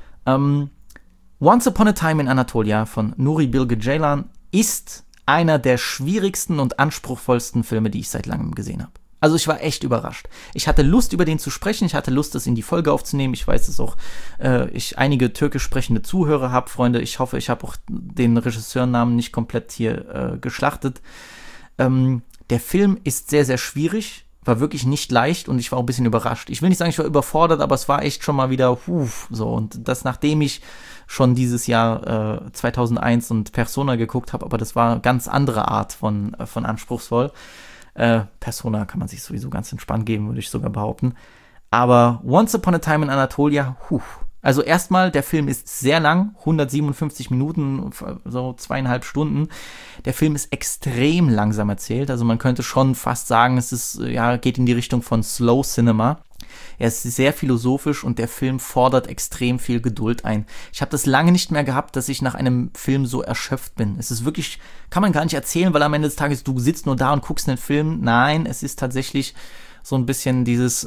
Once Upon a Time in Anatolia von Nuri Bilge Ceylan ist einer der schwierigsten und anspruchsvollsten Filme, die ich seit langem gesehen habe. Also ich war echt überrascht. Ich hatte Lust, über den zu sprechen. Ich hatte Lust, das in die Folge aufzunehmen. Ich weiß, dass auch ich einige türkisch sprechende Zuhörer habe, Freunde. Ich hoffe, ich habe auch den Regisseurnamen nicht komplett hier geschlachtet. Der Film ist sehr, sehr schwierig. War wirklich nicht leicht und ich war auch ein bisschen überrascht. Ich will nicht sagen, ich war überfordert, aber es war echt schon mal wieder so. Und das, nachdem ich schon dieses Jahr 2001 und Persona geguckt habe, aber das war eine ganz andere Art von anspruchsvoll. Persona kann man sich sowieso ganz entspannt geben, würde ich sogar behaupten. Aber Once Upon a Time in Anatolia, Also erstmal, der Film ist sehr lang, 157 Minuten, so 2,5 Stunden. Der Film ist extrem langsam erzählt, also man könnte schon fast sagen, es ist, geht in die Richtung von Slow Cinema. Er ist sehr philosophisch und der Film fordert extrem viel Geduld ein. Ich habe das lange nicht mehr gehabt, dass ich nach einem Film so erschöpft bin. Es ist wirklich, kann man gar nicht erzählen, weil am Ende des Tages du sitzt nur da und guckst einen Film. Nein, es ist tatsächlich so ein bisschen dieses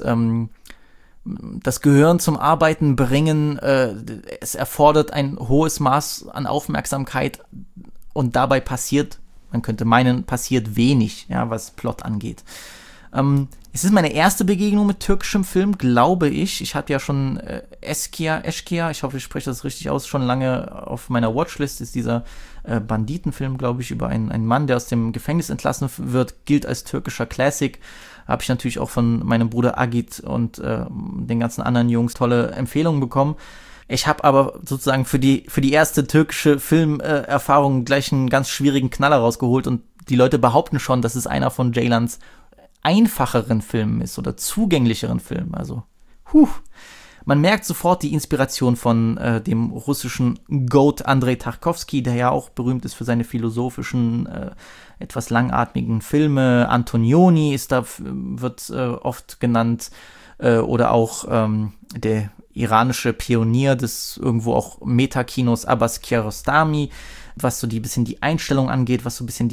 das Gehirn zum Arbeiten bringen. Es erfordert ein hohes Maß an Aufmerksamkeit und dabei passiert, man könnte meinen, passiert wenig, was Plot angeht. Es ist meine erste Begegnung mit türkischem Film, glaube ich. Ich hatte ja schon Eşkıya, ich hoffe, ich spreche das richtig aus, schon lange auf meiner Watchlist ist dieser Banditenfilm, glaube ich, über einen Mann, der aus dem Gefängnis entlassen wird, gilt als türkischer Classic. Habe ich natürlich auch von meinem Bruder Agit und den ganzen anderen Jungs tolle Empfehlungen bekommen. Ich habe aber sozusagen für die erste türkische Filmerfahrung gleich einen ganz schwierigen Knaller rausgeholt und die Leute behaupten schon, dass es einer von Ceylans einfacheren Filmen ist oder zugänglicheren Filmen. Also, man merkt sofort die Inspiration von dem russischen Goat Andrei Tarkovsky, der ja auch berühmt ist für seine philosophischen, etwas langatmigen Filme. Antonioni wird oft genannt oder auch der iranische Pionier des irgendwo auch Metakinos Abbas Kiarostami, was so bisschen die Einstellung angeht, was so ein bisschen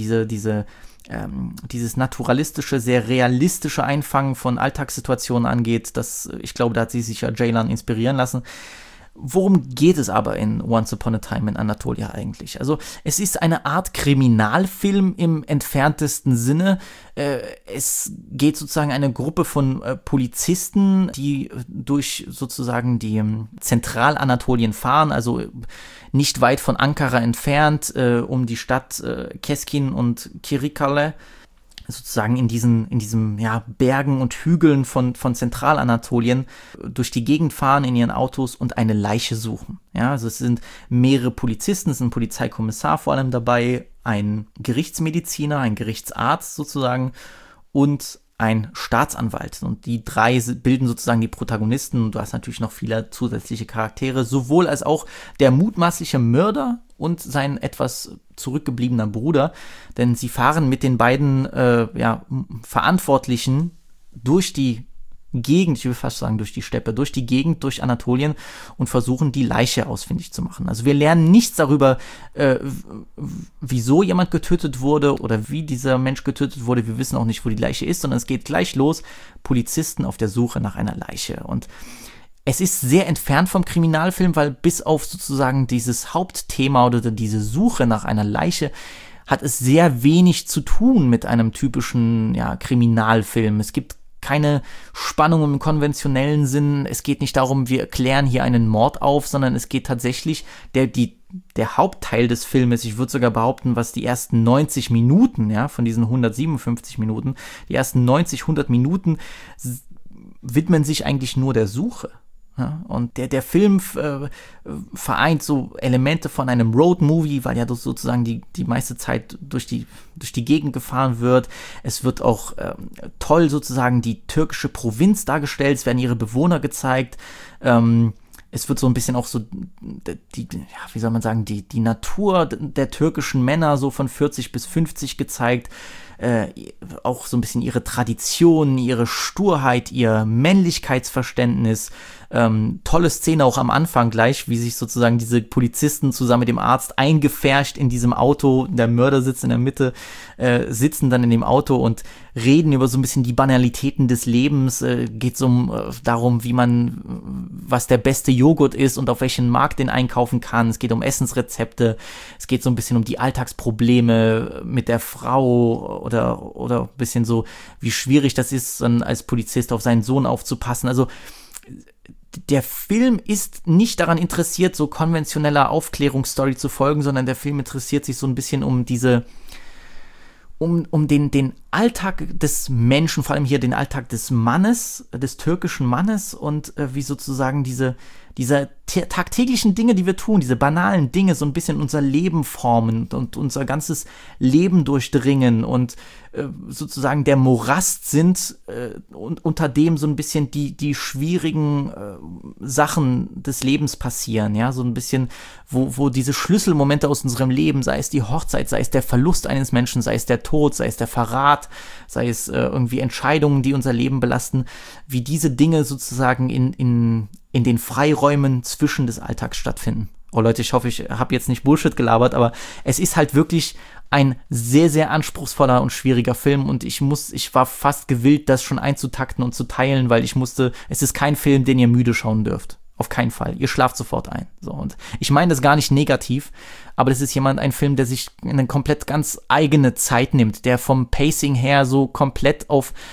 dieses naturalistische, sehr realistische Einfangen von Alltagssituationen angeht, ich glaube, da hat sie sich ja Ceylan inspirieren lassen. Worum geht es aber in Once Upon a Time in Anatolia eigentlich? Also es ist eine Art Kriminalfilm im entferntesten Sinne. Es geht sozusagen eine Gruppe von Polizisten, die durch sozusagen die Zentralanatolien fahren, also nicht weit von Ankara entfernt, um die Stadt Keskin und Kirikale, sozusagen in diesen Bergen und Hügeln von Zentralanatolien durch die Gegend fahren in ihren Autos und eine Leiche suchen. Ja, also es sind mehrere Polizisten, es ist ein Polizeikommissar vor allem dabei, ein Gerichtsmediziner, ein Gerichtsarzt sozusagen und ein Staatsanwalt. Und die drei bilden sozusagen die Protagonisten. Und du hast natürlich noch viele zusätzliche Charaktere, sowohl als auch der mutmaßliche Mörder und sein etwas zurückgebliebener Bruder. Denn sie fahren mit den beiden Verantwortlichen durch die Gegend, ich will fast sagen durch die Steppe, durch die Gegend, durch Anatolien und versuchen, die Leiche ausfindig zu machen. Also wir lernen nichts darüber, wieso jemand getötet wurde oder wie dieser Mensch getötet wurde. Wir wissen auch nicht, wo die Leiche ist, sondern es geht gleich los. Polizisten auf der Suche nach einer Leiche. Und es ist sehr entfernt vom Kriminalfilm, weil bis auf sozusagen dieses Hauptthema oder diese Suche nach einer Leiche hat es sehr wenig zu tun mit einem typischen Kriminalfilm. Es gibt keine Spannung im konventionellen Sinn. Es geht nicht darum, wir klären hier einen Mord auf, sondern es geht tatsächlich, der Hauptteil des Filmes, ich würde sogar behaupten, was die ersten 90 Minuten, ja, von diesen 157 Minuten, die ersten 90, 100 Minuten widmen sich eigentlich nur der Suche. Ja, und der Film vereint so Elemente von einem Road-Movie, weil ja sozusagen die meiste Zeit durch die Gegend gefahren wird. Es wird auch toll sozusagen die türkische Provinz dargestellt, es werden ihre Bewohner gezeigt. Es wird so ein bisschen auch so wie soll man sagen, die Natur der türkischen Männer so von 40 bis 50 gezeigt. Auch so ein bisschen ihre Tradition, ihre Sturheit, ihr Männlichkeitsverständnis. Tolle Szene auch am Anfang gleich, wie sich sozusagen diese Polizisten zusammen mit dem Arzt eingepfercht in diesem Auto, der Mörder sitzt in der Mitte, sitzen dann in dem Auto und reden über so ein bisschen die Banalitäten des Lebens. Geht so darum, was der beste Joghurt ist und auf welchen Markt den einkaufen kann. Es geht um Essensrezepte. Es geht so ein bisschen um die Alltagsprobleme mit der Frau oder ein bisschen so, wie schwierig das ist, dann als Polizist auf seinen Sohn aufzupassen. Also der Film ist nicht daran interessiert, so konventioneller Aufklärungsstory zu folgen, sondern der Film interessiert sich so ein bisschen um den Alltag des Menschen, vor allem hier den Alltag des Mannes, des türkischen Mannes und wie sozusagen diese tagtäglichen Dinge, die wir tun, diese banalen Dinge, so ein bisschen unser Leben formen und unser ganzes Leben durchdringen und sozusagen der Morast sind und unter dem so ein bisschen die schwierigen Sachen des Lebens passieren, ja, so ein bisschen, wo diese Schlüsselmomente aus unserem Leben, sei es die Hochzeit, sei es der Verlust eines Menschen, sei es der Tod, sei es der Verrat, sei es irgendwie Entscheidungen, die unser Leben belasten, wie diese Dinge sozusagen in den Freiräumen zwischen des Alltags stattfinden. Oh Leute, ich hoffe, ich habe jetzt nicht Bullshit gelabert, aber es ist halt wirklich ein sehr, sehr anspruchsvoller und schwieriger Film und ich war fast gewillt, das schon einzutakten und zu teilen, weil es ist kein Film, den ihr müde schauen dürft. Auf keinen Fall. Ihr schlaft sofort ein. So, und ich meine das gar nicht negativ, aber das ist ein Film, der sich eine komplett ganz eigene Zeit nimmt, der vom Pacing her so komplett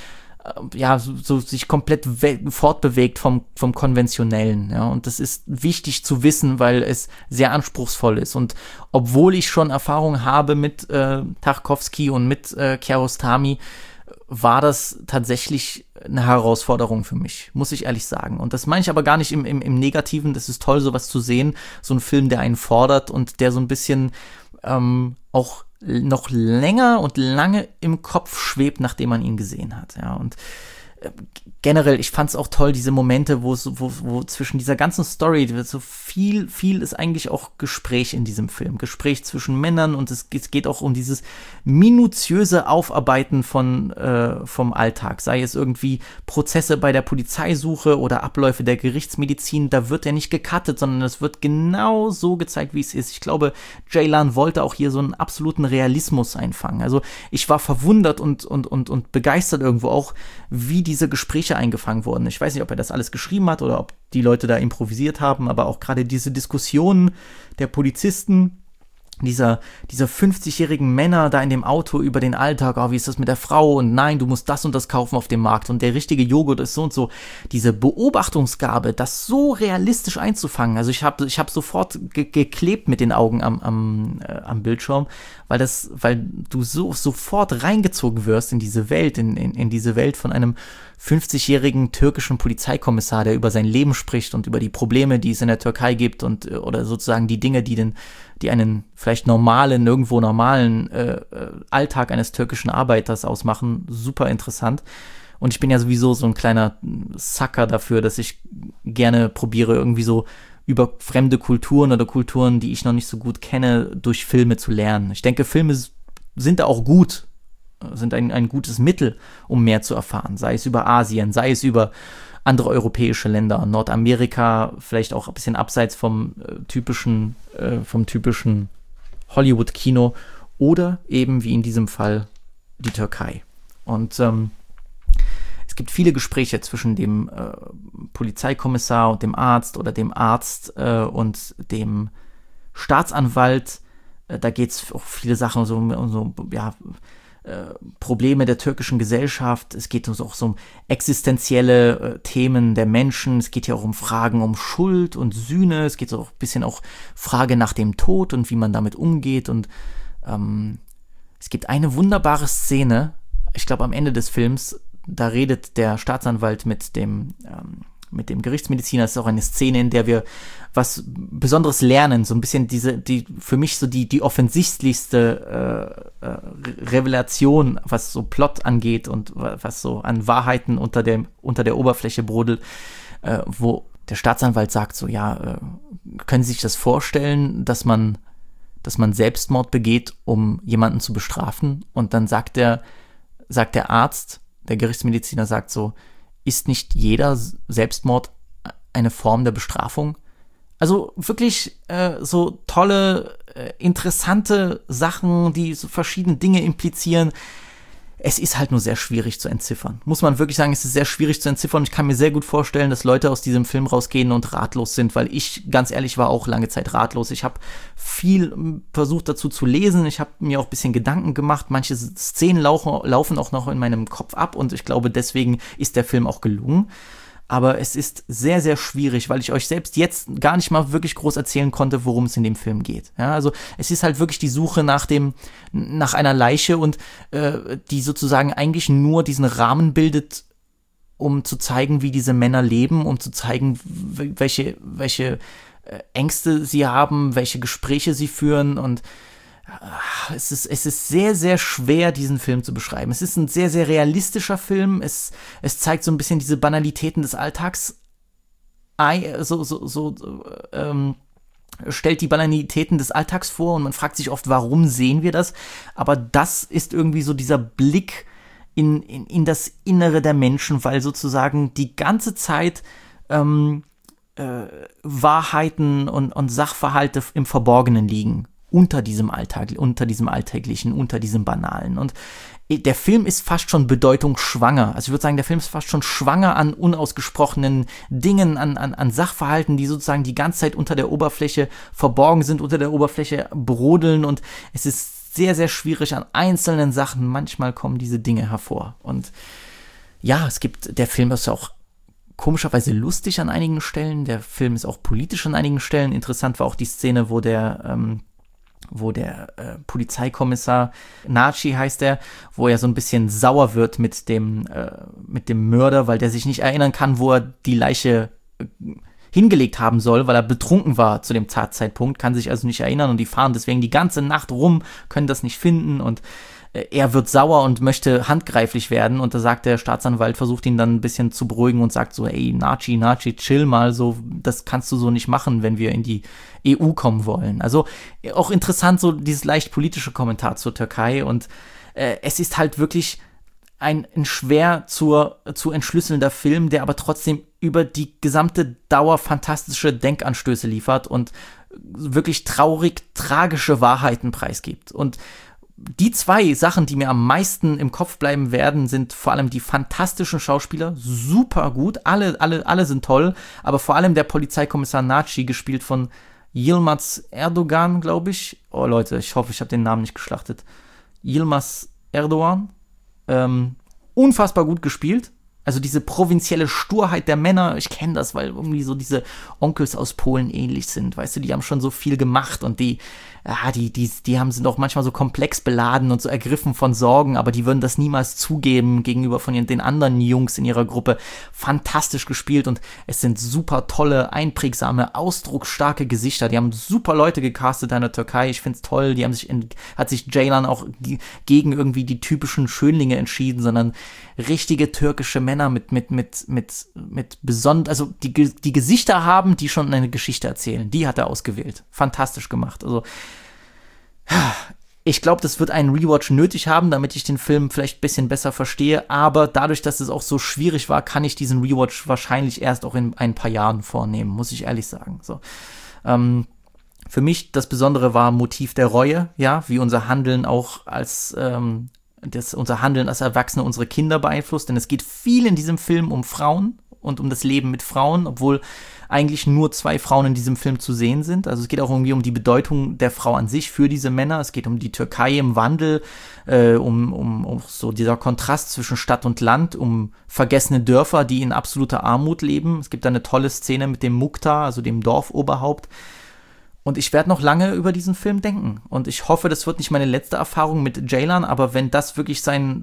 so sich komplett fortbewegt vom Konventionellen, ja, und das ist wichtig zu wissen, weil es sehr anspruchsvoll ist und obwohl ich schon Erfahrung habe mit Tarkovsky und mit Kiarostami, war das tatsächlich eine Herausforderung für mich, muss ich ehrlich sagen. Und das meine ich aber gar nicht im Negativen, das ist toll, sowas zu sehen, so ein Film, der einen fordert und der so ein bisschen auch noch länger und lange im Kopf schwebt, nachdem man ihn gesehen hat. Ja, und generell, ich fand es auch toll, diese Momente, wo zwischen dieser ganzen Story, so viel ist eigentlich auch Gespräch in diesem Film. Gespräch zwischen Männern und es geht auch um dieses minutiöse Aufarbeiten vom Alltag. Sei es irgendwie Prozesse bei der Polizeisuche oder Abläufe der Gerichtsmedizin, da wird ja nicht gecuttet, sondern es wird genau so gezeigt, wie es ist. Ich glaube, Ceylan wollte auch hier so einen absoluten Realismus einfangen. Also ich war verwundert und begeistert irgendwo auch, wie diese Gespräche eingefangen wurden. Ich weiß nicht, ob er das alles geschrieben hat oder ob die Leute da improvisiert haben, aber auch gerade diese Diskussionen der Polizisten, dieser 50-jährigen Männer da in dem Auto über den Alltag, wie ist das mit der Frau und nein, du musst das und das kaufen auf dem Markt und der richtige Joghurt ist so und so. Diese Beobachtungsgabe, das so realistisch einzufangen, also ich hab sofort geklebt mit den Augen am Bildschirm, weil du so sofort reingezogen wirst in diese Welt, in diese Welt von einem 50-jährigen türkischen Polizeikommissar, der über sein Leben spricht und über die Probleme, die es in der Türkei gibt oder sozusagen die Dinge, die einen vielleicht nirgendwo normalen Alltag eines türkischen Arbeiters ausmachen. Super interessant. Und ich bin ja sowieso so ein kleiner Sucker dafür, dass ich gerne probiere, irgendwie so über fremde Kulturen oder Kulturen, die ich noch nicht so gut kenne, durch Filme zu lernen. Ich denke, Filme sind da auch gut, sind ein gutes Mittel, um mehr zu erfahren. Sei es über Asien, sei es über andere europäische Länder, Nordamerika, vielleicht auch ein bisschen abseits vom typischen Hollywood-Kino oder eben wie in diesem Fall die Türkei. Und es gibt viele Gespräche zwischen dem Polizeikommissar und dem Arzt oder dem Arzt und dem Staatsanwalt. Da geht es auch viele Sachen Probleme der türkischen Gesellschaft. Es geht uns auch so um existenzielle Themen der Menschen. Es geht ja auch um Fragen um Schuld und Sühne. Es geht auch ein bisschen auch Frage nach dem Tod und wie man damit umgeht. Und es gibt eine wunderbare Szene, ich glaube am Ende des Films, da redet der Staatsanwalt mit dem Gerichtsmediziner. Das ist auch eine Szene, in der wir was Besonderes lernen, so ein bisschen für mich so die offensichtlichste Revelation, was so Plot angeht und was so an Wahrheiten unter der Oberfläche brodelt, wo der Staatsanwalt sagt so, ja, können Sie sich das vorstellen, dass man Selbstmord begeht, um jemanden zu bestrafen? Und dann sagt der Arzt, der Gerichtsmediziner sagt so, ist nicht jeder Selbstmord eine Form der Bestrafung? Also wirklich so tolle, interessante Sachen, die so verschiedene Dinge implizieren. Es ist halt nur sehr schwierig zu entziffern. Muss man wirklich sagen, es ist sehr schwierig zu entziffern. Ich kann mir sehr gut vorstellen, dass Leute aus diesem Film rausgehen und ratlos sind, weil ich, ganz ehrlich, war auch lange Zeit ratlos. Ich habe viel versucht dazu zu lesen. Ich habe mir auch ein bisschen Gedanken gemacht. Manche Szenen laufen auch noch in meinem Kopf ab und ich glaube, deswegen ist der Film auch gelungen. Aber es ist sehr, sehr schwierig, weil ich euch selbst jetzt gar nicht mal wirklich groß erzählen konnte, worum es in dem Film geht. Ja, also es ist halt wirklich die Suche nach einer Leiche und die sozusagen eigentlich nur diesen Rahmen bildet, um zu zeigen, wie diese Männer leben, um zu zeigen, welche Ängste sie haben, welche Gespräche sie führen und es ist sehr, sehr schwer, diesen Film zu beschreiben. Es ist ein sehr, sehr realistischer Film. Es zeigt so ein bisschen diese Banalitäten des Alltags. Stellt die Banalitäten des Alltags vor und man fragt sich oft, warum sehen wir das? Aber das ist irgendwie so dieser Blick in das Innere der Menschen, weil sozusagen die ganze Zeit Wahrheiten und Sachverhalte im Verborgenen liegen. Unter diesem Alltag, unter diesem Alltäglichen, unter diesem Banalen. Und der Film ist fast schon bedeutungsschwanger. Also ich würde sagen, der Film ist fast schon schwanger an unausgesprochenen Dingen, an Sachverhalten, die sozusagen die ganze Zeit unter der Oberfläche verborgen sind, unter der Oberfläche brodeln. Und es ist sehr, sehr schwierig an einzelnen Sachen. Manchmal kommen diese Dinge hervor. Und ja, der Film ist ja auch komischerweise lustig an einigen Stellen. Der Film ist auch politisch an einigen Stellen. Interessant war auch die Szene, wo der Polizeikommissar, Naci heißt er, wo er so ein bisschen sauer wird mit dem Mörder, weil der sich nicht erinnern kann, wo er die Leiche hingelegt haben soll, weil er betrunken war zu dem Tatzeitpunkt, kann sich also nicht erinnern und die fahren deswegen die ganze Nacht rum, können das nicht finden und er wird sauer und möchte handgreiflich werden und da sagt der Staatsanwalt, versucht ihn dann ein bisschen zu beruhigen und sagt so, ey, Naci, chill mal, so, das kannst du so nicht machen, wenn wir in die EU kommen wollen. Also auch interessant, so dieses leicht politische Kommentar zur Türkei und es ist halt wirklich ein schwer zu entschlüsselnder Film, der aber trotzdem über die gesamte Dauer fantastische Denkanstöße liefert und wirklich tragische Wahrheiten preisgibt. Und die zwei Sachen, die mir am meisten im Kopf bleiben werden, sind vor allem die fantastischen Schauspieler, super gut, alle sind toll, aber vor allem der Polizeikommissar Naci, gespielt von Yilmaz Erdogan, glaube ich. Oh Leute, ich hoffe, ich habe den Namen nicht geschlachtet. Yilmaz Erdogan. Unfassbar gut gespielt. Also diese provinzielle Sturheit der Männer, ich kenne das, weil irgendwie so diese Onkels aus Polen ähnlich sind, weißt du, die haben schon so viel gemacht und die sind auch manchmal so komplex beladen und so ergriffen von Sorgen, aber die würden das niemals zugeben gegenüber von den anderen Jungs in ihrer Gruppe. Fantastisch gespielt und es sind super tolle, einprägsame, ausdrucksstarke Gesichter. Die haben super Leute gecastet in der Türkei. Ich find's toll. Hat sich Ceylan auch gegen irgendwie die typischen Schönlinge entschieden, sondern richtige türkische Männer mit also die Gesichter haben, die schon eine Geschichte erzählen. Die hat er ausgewählt. Fantastisch gemacht. Also ich glaube, das wird einen Rewatch nötig haben, damit ich den Film vielleicht ein bisschen besser verstehe, aber dadurch, dass es auch so schwierig war, kann ich diesen Rewatch wahrscheinlich erst auch in ein paar Jahren vornehmen, muss ich ehrlich sagen. So. Für mich das Besondere war Motiv der Reue, ja, wie unser Handeln auch unser Handeln als Erwachsene unsere Kinder beeinflusst, denn es geht viel in diesem Film um Frauen und um das Leben mit Frauen, obwohl eigentlich nur 2 Frauen in diesem Film zu sehen sind. Also es geht auch irgendwie um die Bedeutung der Frau an sich für diese Männer. Es geht um die Türkei im Wandel, um so dieser Kontrast zwischen Stadt und Land, um vergessene Dörfer, die in absoluter Armut leben. Es gibt da eine tolle Szene mit dem Mukhtar, also dem Dorfoberhaupt. Und ich werde noch lange über diesen Film denken. Und ich hoffe, das wird nicht meine letzte Erfahrung mit Ceylan, aber wenn das wirklich sein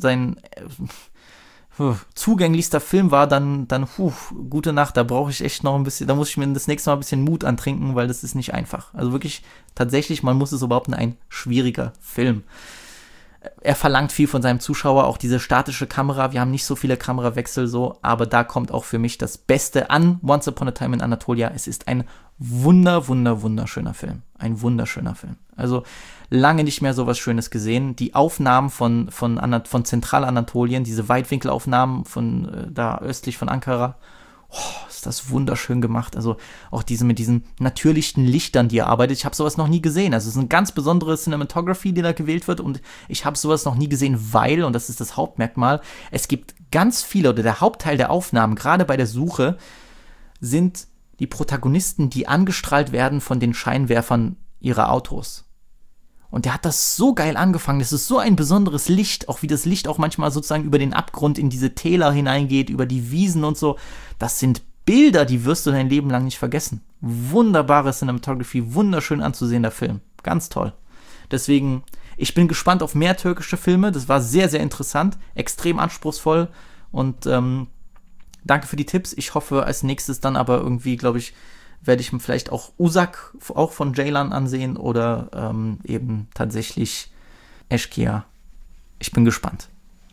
zugänglichster Film war, dann gute Nacht, da brauche ich echt noch ein bisschen, da muss ich mir das nächste Mal ein bisschen Mut antrinken, weil das ist nicht einfach. Also wirklich, tatsächlich, man muss es überhaupt ein schwieriger Film. Er verlangt viel von seinem Zuschauer, auch diese statische Kamera, wir haben nicht so viele Kamerawechsel so, aber da kommt auch für mich das Beste an Once Upon a Time in Anatolia. Es ist ein wunderschöner Film. Ein wunderschöner Film. Also lange nicht mehr sowas Schönes gesehen. Die Aufnahmen von Zentralanatolien, diese Weitwinkelaufnahmen von da östlich von Ankara, ist das wunderschön gemacht. Also auch mit diesen natürlichen Lichtern, die er arbeitet. Ich habe sowas noch nie gesehen. Also es ist eine ganz besondere Cinematography, die da gewählt wird und ich habe sowas noch nie gesehen, weil, und das ist das Hauptmerkmal, es gibt ganz viele, oder der Hauptteil der Aufnahmen, gerade bei der Suche, sind die Protagonisten, die angestrahlt werden von den Scheinwerfern ihrer Autos. Und der hat das so geil angefangen. Das ist so ein besonderes Licht, auch wie das Licht auch manchmal sozusagen über den Abgrund in diese Täler hineingeht, über die Wiesen und so. Das sind Bilder, die wirst du dein Leben lang nicht vergessen. Wunderbare Cinematography, wunderschön anzusehender Film. Ganz toll. Deswegen, ich bin gespannt auf mehr türkische Filme. Das war sehr, sehr interessant, extrem anspruchsvoll und danke für die Tipps. Ich hoffe, als nächstes dann aber irgendwie, glaube ich, werde ich mir vielleicht auch Uzak, auch von Ceylan, ansehen oder eben tatsächlich Eşkıya. Ich bin gespannt.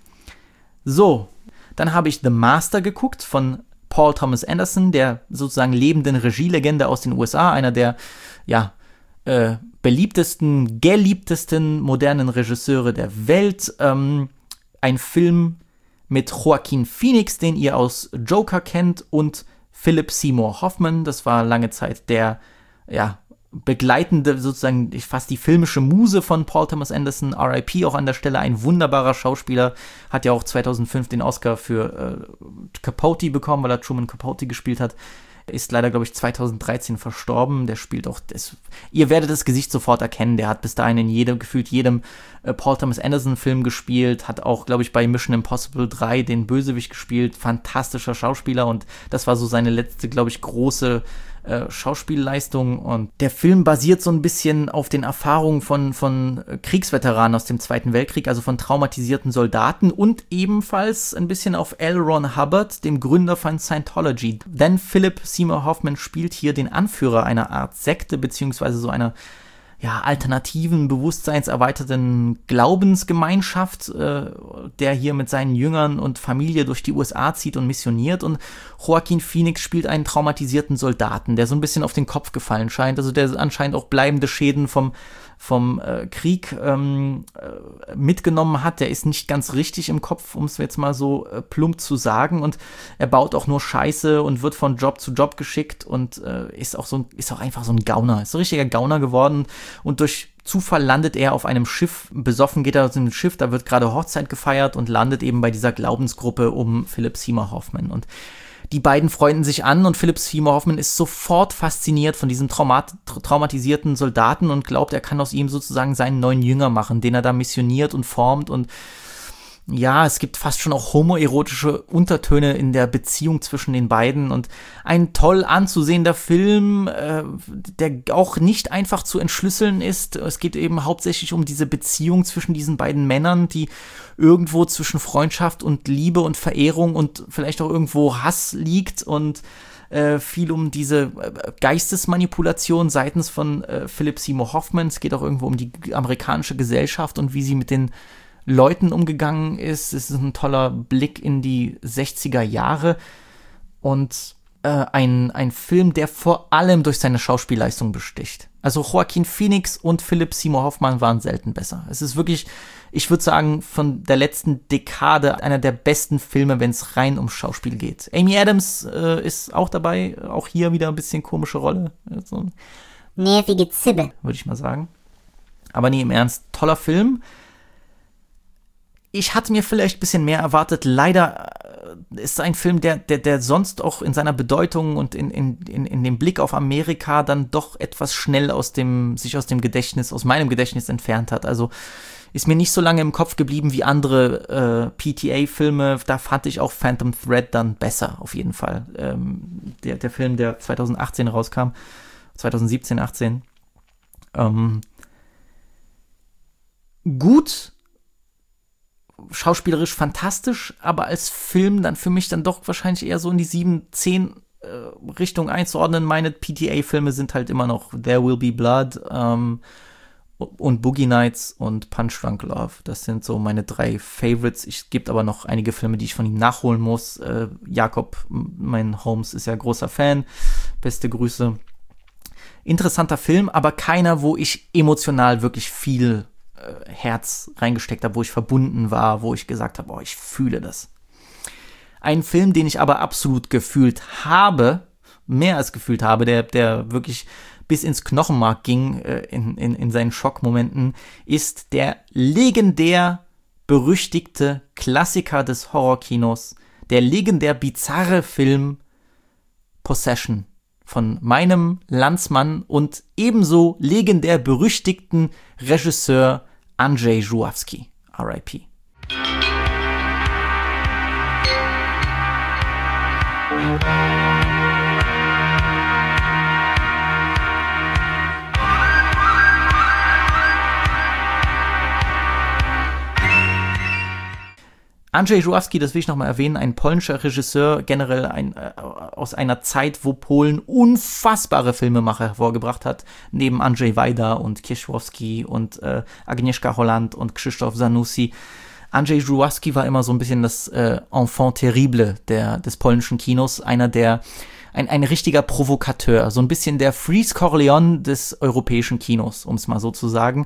So, dann habe ich The Master geguckt von Paul Thomas Anderson, der sozusagen lebenden Regielegende aus den USA, einer der beliebtesten, geliebtesten modernen Regisseure der Welt. Ein Film mit Joaquin Phoenix, den ihr aus Joker kennt, und Philip Seymour Hoffman. Das war lange Zeit der begleitende, sozusagen fast die filmische Muse von Paul Thomas Anderson. R.I.P. auch an der Stelle, ein wunderbarer Schauspieler, hat ja auch 2005 den Oscar für Capote bekommen, weil er Truman Capote gespielt hat. Er ist leider, glaube ich, 2013 verstorben. Der spielt auch, ihr werdet das Gesicht sofort erkennen. Der hat bis dahin in gefühlt jedem Paul Thomas Anderson Film gespielt, hat auch, glaube ich, bei Mission Impossible 3 den Bösewicht gespielt. Fantastischer Schauspieler und das war so seine letzte, glaube ich, große Schauspielleistung. Und der Film basiert so ein bisschen auf den Erfahrungen von Kriegsveteranen aus dem Zweiten Weltkrieg, also von traumatisierten Soldaten und ebenfalls ein bisschen auf L. Ron Hubbard, dem Gründer von Scientology. Denn Philip Seymour Hoffman spielt hier den Anführer einer Art Sekte, beziehungsweise so einer alternativen, bewusstseinserweiterten Glaubensgemeinschaft, der hier mit seinen Jüngern und Familie durch die USA zieht und missioniert. Und Joaquin Phoenix spielt einen traumatisierten Soldaten, der so ein bisschen auf den Kopf gefallen scheint, also der anscheinend auch bleibende Schäden vom Krieg mitgenommen hat. Der ist nicht ganz richtig im Kopf, um es jetzt mal so plump zu sagen, und er baut auch nur Scheiße und wird von Job zu Job geschickt und ist auch einfach so ein Gauner, ist so ein richtiger Gauner geworden, und durch Zufall landet er auf einem Schiff, besoffen geht er aus dem Schiff, da wird gerade Hochzeit gefeiert und landet eben bei dieser Glaubensgruppe um Philip Seymour Hoffman, und die beiden freunden sich an und Philip Seymour Hoffman ist sofort fasziniert von diesem traumatisierten Soldaten und glaubt, er kann aus ihm sozusagen seinen neuen Jünger machen, den er da missioniert und formt. Und ja, es gibt fast schon auch homoerotische Untertöne in der Beziehung zwischen den beiden und ein toll anzusehender Film, der auch nicht einfach zu entschlüsseln ist. Es geht eben hauptsächlich um diese Beziehung zwischen diesen beiden Männern, die irgendwo zwischen Freundschaft und Liebe und Verehrung und vielleicht auch irgendwo Hass liegt, und viel um diese Geistesmanipulation seitens von Philip Seymour Hoffman. Es geht auch irgendwo um die amerikanische Gesellschaft und wie sie mit den Leuten umgegangen ist. Es ist ein toller Blick in die 60er Jahre und ein Film, der vor allem durch seine Schauspielleistung besticht. Also Joaquin Phoenix und Philip Seymour Hoffman waren selten besser. Es ist wirklich, ich würde sagen, von der letzten Dekade einer der besten Filme, wenn es rein um Schauspiel geht. Amy Adams ist auch dabei, auch hier wieder ein bisschen komische Rolle. So, nervige Zibbe, würde ich mal sagen. Aber nee, im Ernst, toller Film. Ich hatte mir vielleicht ein bisschen mehr erwartet. Leider ist ein Film, der sonst auch in seiner Bedeutung und in dem Blick auf Amerika dann doch etwas schnell sich aus meinem Gedächtnis entfernt hat. Also ist mir nicht so lange im Kopf geblieben wie andere PTA-Filme. Da fand ich auch Phantom Thread dann besser, auf jeden Fall. Der Film, der 2018 rauskam, 2017, 18. Gut, schauspielerisch fantastisch, aber als Film dann für mich dann doch wahrscheinlich eher so in die 7, 10 Richtung einzuordnen. Meine PTA-Filme sind halt immer noch There Will Be Blood und Boogie Nights und Punch Drunk Love. Das sind so meine 3 Favorites. Es gibt aber noch einige Filme, die ich von ihm nachholen muss. Jakob, mein Holmes, ist ja großer Fan. Beste Grüße. Interessanter Film, aber keiner, wo ich emotional wirklich viel Herz reingesteckt habe, wo ich verbunden war, wo ich gesagt habe, oh, ich fühle das. Ein Film, den ich aber absolut gefühlt habe, mehr als gefühlt habe, der wirklich bis ins Knochenmark ging in seinen Schockmomenten, ist der legendär berüchtigte Klassiker des Horrorkinos, der legendär bizarre Film Possession von meinem Landsmann und ebenso legendär berüchtigten Regisseur Andrzej Żuławski, R.I.P. Andrzej Żuławski, das will ich nochmal erwähnen, ein polnischer Regisseur, generell aus einer Zeit, wo Polen unfassbare Filmemacher hervorgebracht hat, neben Andrzej Wajda und Kieślowski und Agnieszka Holland und Krzysztof Zanussi. Andrzej Żuławski war immer so ein bisschen das Enfant terrible des polnischen Kinos, ein richtiger Provokateur, so ein bisschen der Freeze Corleone des europäischen Kinos, um es mal so zu sagen.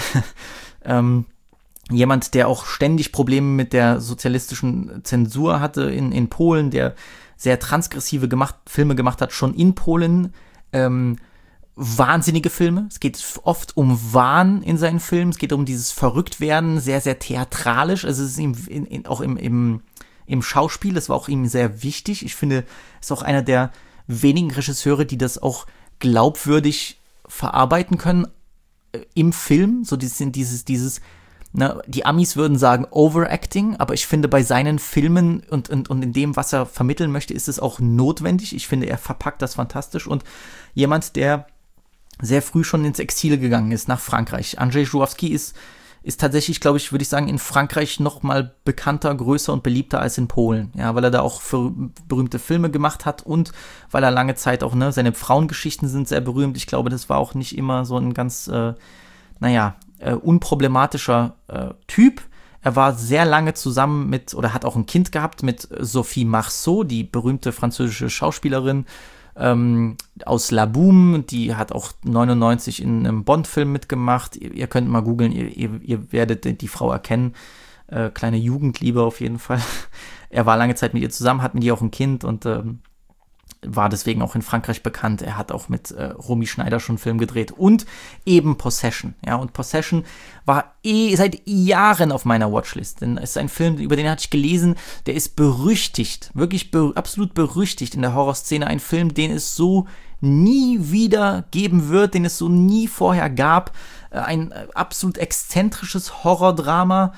Jemand, der auch ständig Probleme mit der sozialistischen Zensur hatte in Polen, der sehr transgressive Filme gemacht hat, schon in Polen. Wahnsinnige Filme. Es geht oft um Wahn in seinen Filmen. Es geht um dieses Verrücktwerden, sehr, sehr theatralisch. Also es ist ihm auch im Schauspiel, das war auch ihm sehr wichtig. Ich finde, es ist auch einer der wenigen Regisseure, die das auch glaubwürdig verarbeiten können im Film. So dieses die Amis würden sagen Overacting, aber ich finde, bei seinen Filmen und in dem, was er vermitteln möchte, ist es auch notwendig. Ich finde, er verpackt das fantastisch und jemand, der sehr früh schon ins Exil gegangen ist, nach Frankreich. Andrzej Żuławski ist tatsächlich, glaube ich, würde ich sagen, in Frankreich noch mal bekannter, größer und beliebter als in Polen. Ja, weil er da auch berühmte Filme gemacht hat und weil er lange Zeit auch, seine Frauengeschichten sind sehr berühmt. Ich glaube, das war auch nicht immer so ein ganz, unproblematischer Typ. Er war sehr lange zusammen hat auch ein Kind gehabt mit Sophie Marceau, die berühmte französische Schauspielerin aus La Boum, die hat auch 99 in einem Bond-Film mitgemacht. Ihr könnt mal googeln, ihr werdet die Frau erkennen. Kleine Jugendliebe auf jeden Fall. Er war lange Zeit mit ihr zusammen, hat mit ihr auch ein Kind und war deswegen auch in Frankreich bekannt. Er hat auch mit Romy Schneider schon einen Film gedreht und eben Possession. Ja, und Possession war seit Jahren auf meiner Watchlist. Denn es ist ein Film, über den hatte ich gelesen, der ist berüchtigt, wirklich absolut berüchtigt in der Horrorszene. Ein Film, den es so nie wieder geben wird, den es so nie vorher gab. Ein absolut exzentrisches Horrordrama,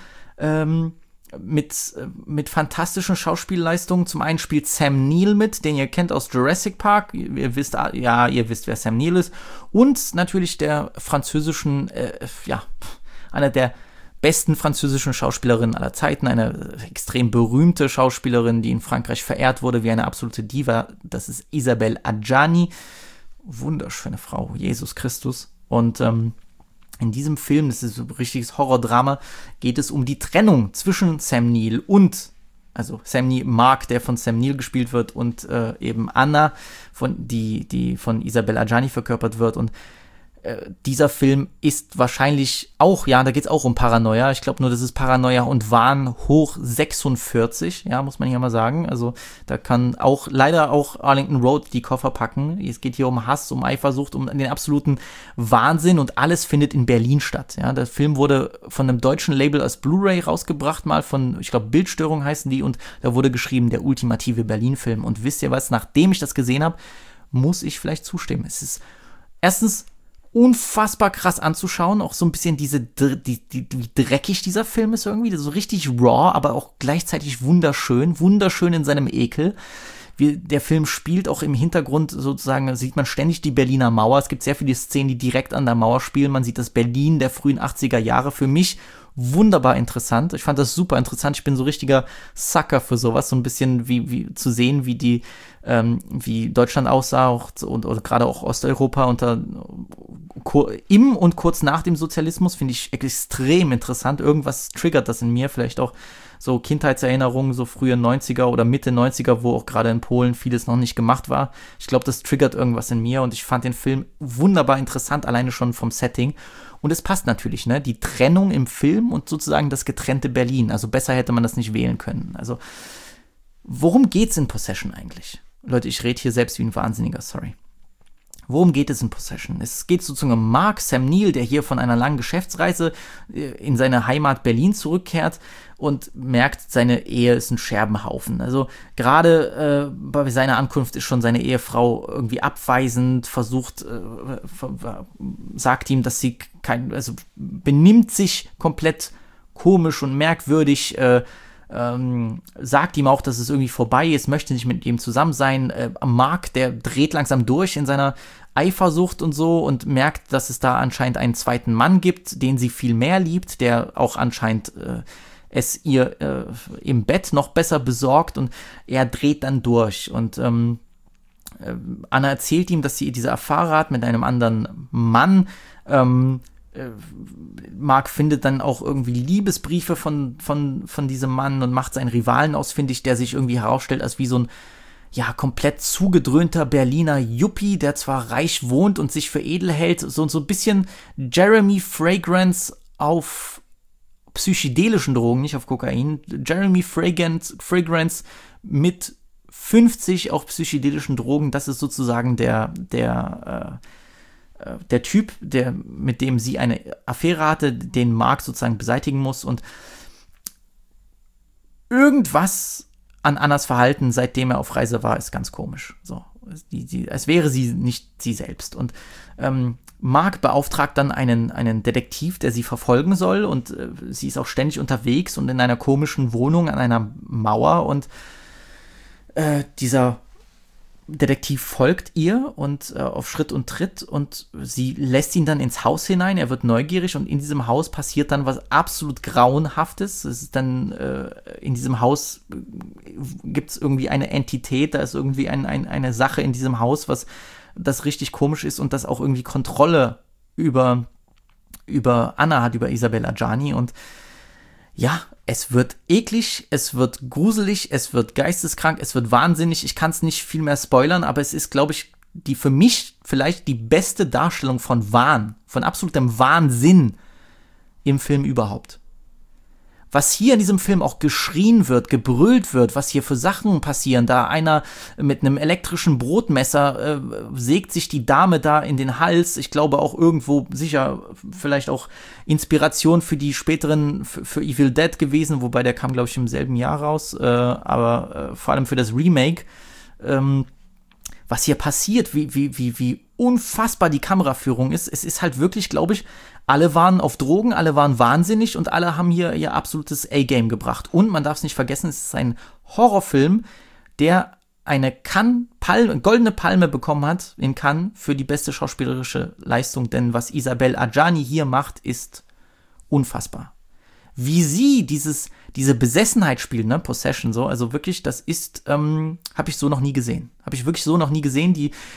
mit fantastischen Schauspielleistungen. Zum einen spielt Sam Neill mit, den ihr kennt aus Jurassic Park. Ihr wisst, wer Sam Neill ist. Und natürlich der französischen, einer der besten französischen Schauspielerinnen aller Zeiten. Eine extrem berühmte Schauspielerin, die in Frankreich verehrt wurde wie eine absolute Diva. Das ist Isabelle Adjani. Wunderschöne Frau, Jesus Christus. Und in diesem Film, das ist ein richtiges Horrordrama, geht es um die Trennung zwischen Sam Neill also Sam Neill, Mark, der von Sam Neill gespielt wird, und eben Anna, die von Isabelle Adjani verkörpert wird. Und dieser Film ist wahrscheinlich auch, ja, da geht es auch um Paranoia. Ich glaube nur, das ist Paranoia und Wahn hoch 46, ja, muss man hier mal sagen. Also da kann auch leider auch Arlington Road die Koffer packen. Es geht hier um Hass, um Eifersucht, um den absoluten Wahnsinn und alles findet in Berlin statt. Ja, der Film wurde von einem deutschen Label als Blu-ray rausgebracht, mal von, ich glaube, Bildstörung heißen die, und da wurde geschrieben, der ultimative Berlin-Film. Und wisst ihr was, nachdem ich das gesehen habe, muss ich vielleicht zustimmen. Es ist erstens unfassbar krass anzuschauen, auch so ein bisschen wie dreckig dieser Film ist irgendwie, so richtig raw, aber auch gleichzeitig wunderschön in seinem Ekel. Der Film spielt auch im Hintergrund sozusagen, sieht man ständig die Berliner Mauer. Es gibt sehr viele Szenen, die direkt an der Mauer spielen. Man sieht das Berlin der frühen 80er Jahre. Für mich wunderbar interessant. Ich fand das super interessant. Ich bin so richtiger Sucker für sowas. So ein bisschen wie zu sehen, wie Deutschland aussah und gerade auch Osteuropa im und kurz nach dem Sozialismus, finde ich extrem interessant. Irgendwas triggert das in mir. Vielleicht auch so Kindheitserinnerungen, so frühe 90er oder Mitte 90er, wo auch gerade in Polen vieles noch nicht gemacht war. Ich glaube, das triggert irgendwas in mir und ich fand den Film wunderbar interessant, alleine schon vom Setting. Und es passt natürlich, ne? Die Trennung im Film und sozusagen das getrennte Berlin. Also besser hätte man das nicht wählen können. Also, worum geht's in Possession eigentlich? Leute, ich rede hier selbst wie ein Wahnsinniger, sorry. Worum geht es in Possession? Es geht sozusagen um Mark Sam Neill, der hier von einer langen Geschäftsreise in seine Heimat Berlin zurückkehrt und merkt, seine Ehe ist ein Scherbenhaufen. Also gerade bei seiner Ankunft ist schon seine Ehefrau irgendwie abweisend, sagt ihm, dass sie benimmt sich komplett komisch und merkwürdig, sagt ihm auch, dass es irgendwie vorbei ist, möchte nicht mit ihm zusammen sein. Mark, der dreht langsam durch in seiner Eifersucht und so und merkt, dass es da anscheinend einen zweiten Mann gibt, den sie viel mehr liebt, der auch anscheinend es ihr im Bett noch besser besorgt, und er dreht dann durch und Anna erzählt ihm, dass sie diese Affäre hat mit einem anderen Mann. Mark findet dann auch irgendwie Liebesbriefe von diesem Mann und macht seinen Rivalen ausfindig, der sich irgendwie herausstellt als wie so ein komplett zugedröhnter Berliner Yuppie, der zwar reich wohnt und sich für edel hält, so ein bisschen Jeremy Fragrance auf psychedelischen Drogen, nicht auf Kokain. Jeremy Fragrance mit 50 auf psychedelischen Drogen, das ist sozusagen der Typ, mit dem sie eine Affäre hatte, den Mark sozusagen beseitigen muss, und irgendwas an Annas Verhalten, seitdem er auf Reise war, ist ganz komisch. So, als wäre sie nicht sie selbst. Und Mark beauftragt dann einen Detektiv, der sie verfolgen soll, und sie ist auch ständig unterwegs und in einer komischen Wohnung an einer Mauer, und dieser Detektiv folgt ihr und auf Schritt und Tritt, und sie lässt ihn dann ins Haus hinein. Er wird neugierig und in diesem Haus passiert dann was absolut Grauenhaftes. Es ist dann in diesem Haus gibt es irgendwie eine Entität, da ist irgendwie eine Sache in diesem Haus, das richtig komisch ist und das auch irgendwie Kontrolle über Anna hat, über Isabelle Adjani. Und ja, es wird eklig, es wird gruselig, es wird geisteskrank, es wird wahnsinnig. Ich kann es nicht viel mehr spoilern, aber es ist, glaube ich, für mich vielleicht die beste Darstellung von Wahn, von absolutem Wahnsinn im Film überhaupt. Was hier in diesem Film auch geschrien wird, gebrüllt wird, was hier für Sachen passieren, da einer mit einem elektrischen Brotmesser sägt sich die Dame da in den Hals. Ich glaube auch irgendwo sicher vielleicht auch Inspiration für die späteren, für Evil Dead gewesen, wobei der kam, glaube ich, im selben Jahr raus, aber vor allem für das Remake. Was hier passiert, wie unfassbar die Kameraführung ist. Es ist halt wirklich, glaube ich, alle waren auf Drogen, alle waren wahnsinnig und alle haben hier ihr absolutes A-Game gebracht. Und man darf es nicht vergessen, es ist ein Horrorfilm, der eine goldene Palme bekommen hat in Cannes für die beste schauspielerische Leistung. Denn was Isabelle Adjani hier macht, ist unfassbar. Wie sie diese Besessenheit spielt, ne, Possession, so, also wirklich, das ist, habe ich so noch nie gesehen. Habe ich wirklich so noch nie gesehen.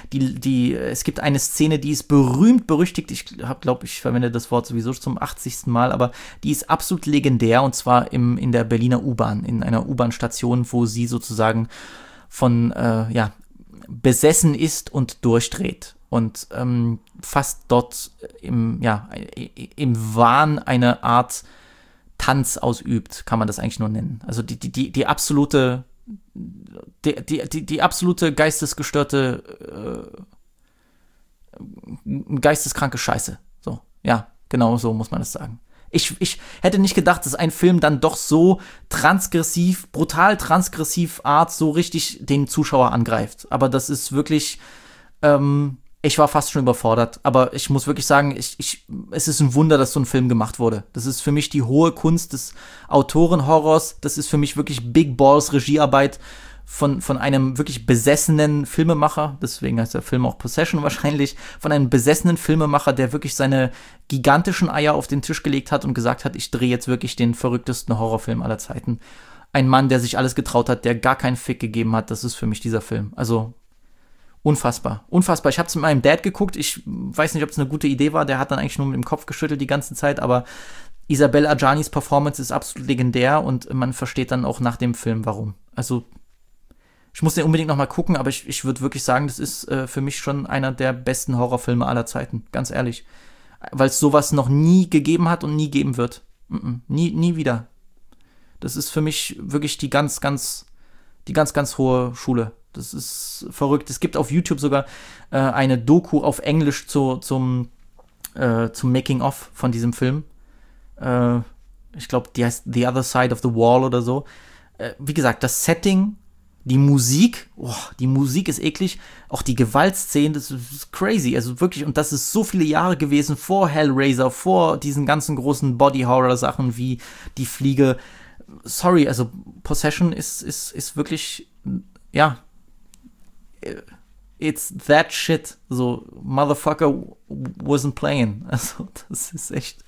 Es gibt eine Szene, die ist berühmt, berüchtigt, ich glaube, ich verwende das Wort sowieso zum 80. Mal, aber die ist absolut legendär, und zwar in der Berliner U-Bahn, in einer U-Bahn-Station, wo sie sozusagen besessen ist und durchdreht und fast dort im Wahn eine Art Tanz ausübt, kann man das eigentlich nur nennen. Also die absolute geisteskranke Scheiße. So, ja, genau so muss man das sagen. Ich hätte nicht gedacht, dass ein Film dann doch so brutal transgressiv Art so richtig den Zuschauer angreift. Aber das ist wirklich, ich war fast schon überfordert. Aber ich muss wirklich sagen, es ist ein Wunder, dass so ein Film gemacht wurde. Das ist für mich die hohe Kunst des Autorenhorrors. Das ist für mich wirklich Big Balls Regiearbeit von einem wirklich besessenen Filmemacher, deswegen heißt der Film auch Possession wahrscheinlich, von einem besessenen Filmemacher, der wirklich seine gigantischen Eier auf den Tisch gelegt hat und gesagt hat, ich drehe jetzt wirklich den verrücktesten Horrorfilm aller Zeiten. Ein Mann, der sich alles getraut hat, der gar keinen Fick gegeben hat, das ist für mich dieser Film. Also unfassbar, unfassbar. Ich habe es mit meinem Dad geguckt, ich weiß nicht, ob es eine gute Idee war, der hat dann eigentlich nur mit dem Kopf geschüttelt die ganze Zeit, aber Isabelle Adjanis Performance ist absolut legendär und man versteht dann auch nach dem Film, warum. Also ich muss den unbedingt noch mal gucken, aber ich würde wirklich sagen, das ist für mich schon einer der besten Horrorfilme aller Zeiten, ganz ehrlich. Weil es sowas noch nie gegeben hat und nie geben wird. Nie wieder. Das ist für mich wirklich die ganz hohe Schule. Das ist verrückt. Es gibt auf YouTube sogar eine Doku auf Englisch zum Making-of von diesem Film. Ich glaube, die heißt The Other Side of the Wall oder so. Wie gesagt, das Setting, die Musik ist eklig, auch die Gewaltszenen, das ist crazy, also wirklich, und das ist so viele Jahre gewesen vor Hellraiser, vor diesen ganzen großen Body-Horror-Sachen wie Die Fliege. Sorry, also Possession ist wirklich, ja, it's that shit, so, motherfucker wasn't playing, also das ist echt,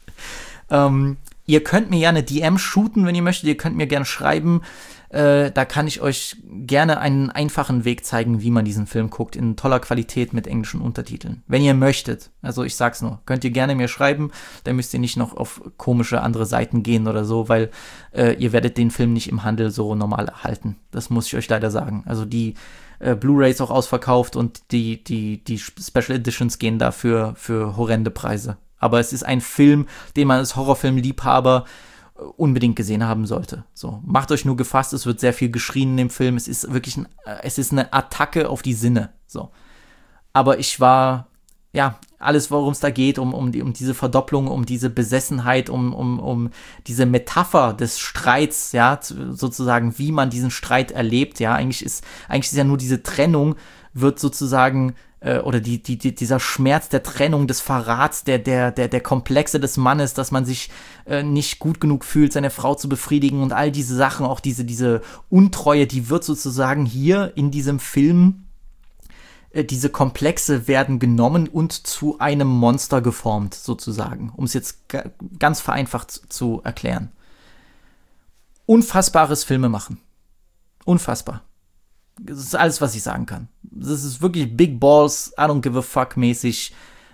ihr könnt mir ja eine DM shooten, wenn ihr möchtet, ihr könnt mir gerne schreiben, da kann ich euch gerne einen einfachen Weg zeigen, wie man diesen Film guckt, in toller Qualität mit englischen Untertiteln. Wenn ihr möchtet, also ich sag's nur, könnt ihr gerne mir schreiben, dann müsst ihr nicht noch auf komische andere Seiten gehen oder so, weil ihr werdet den Film nicht im Handel so normal erhalten. Das muss ich euch leider sagen. Also die Blu-ray ist auch ausverkauft und die Special Editions gehen dafür für horrende Preise. Aber es ist ein Film, den man als Horrorfilm-Liebhaber unbedingt gesehen haben sollte. So, macht euch nur gefasst, es wird sehr viel geschrien in dem Film, es ist wirklich eine Attacke auf die Sinne. So. Aber ich war, ja, alles, worum es da geht, um diese Verdopplung, um diese Besessenheit, um diese Metapher des Streits, ja, sozusagen, wie man diesen Streit erlebt, ja, eigentlich ist ja nur diese Trennung, wird sozusagen oder dieser Schmerz der Trennung, des Verrats, der Komplexe des Mannes, dass man sich nicht gut genug fühlt, seine Frau zu befriedigen und all diese Sachen, auch diese Untreue, die wird sozusagen hier in diesem Film, diese Komplexe werden genommen und zu einem Monster geformt, sozusagen, um es jetzt ganz vereinfacht zu erklären. Unfassbares Filmemachen. Unfassbar. Das ist alles, was ich sagen kann. Das ist wirklich Big Balls, I don't give a fuck mäßig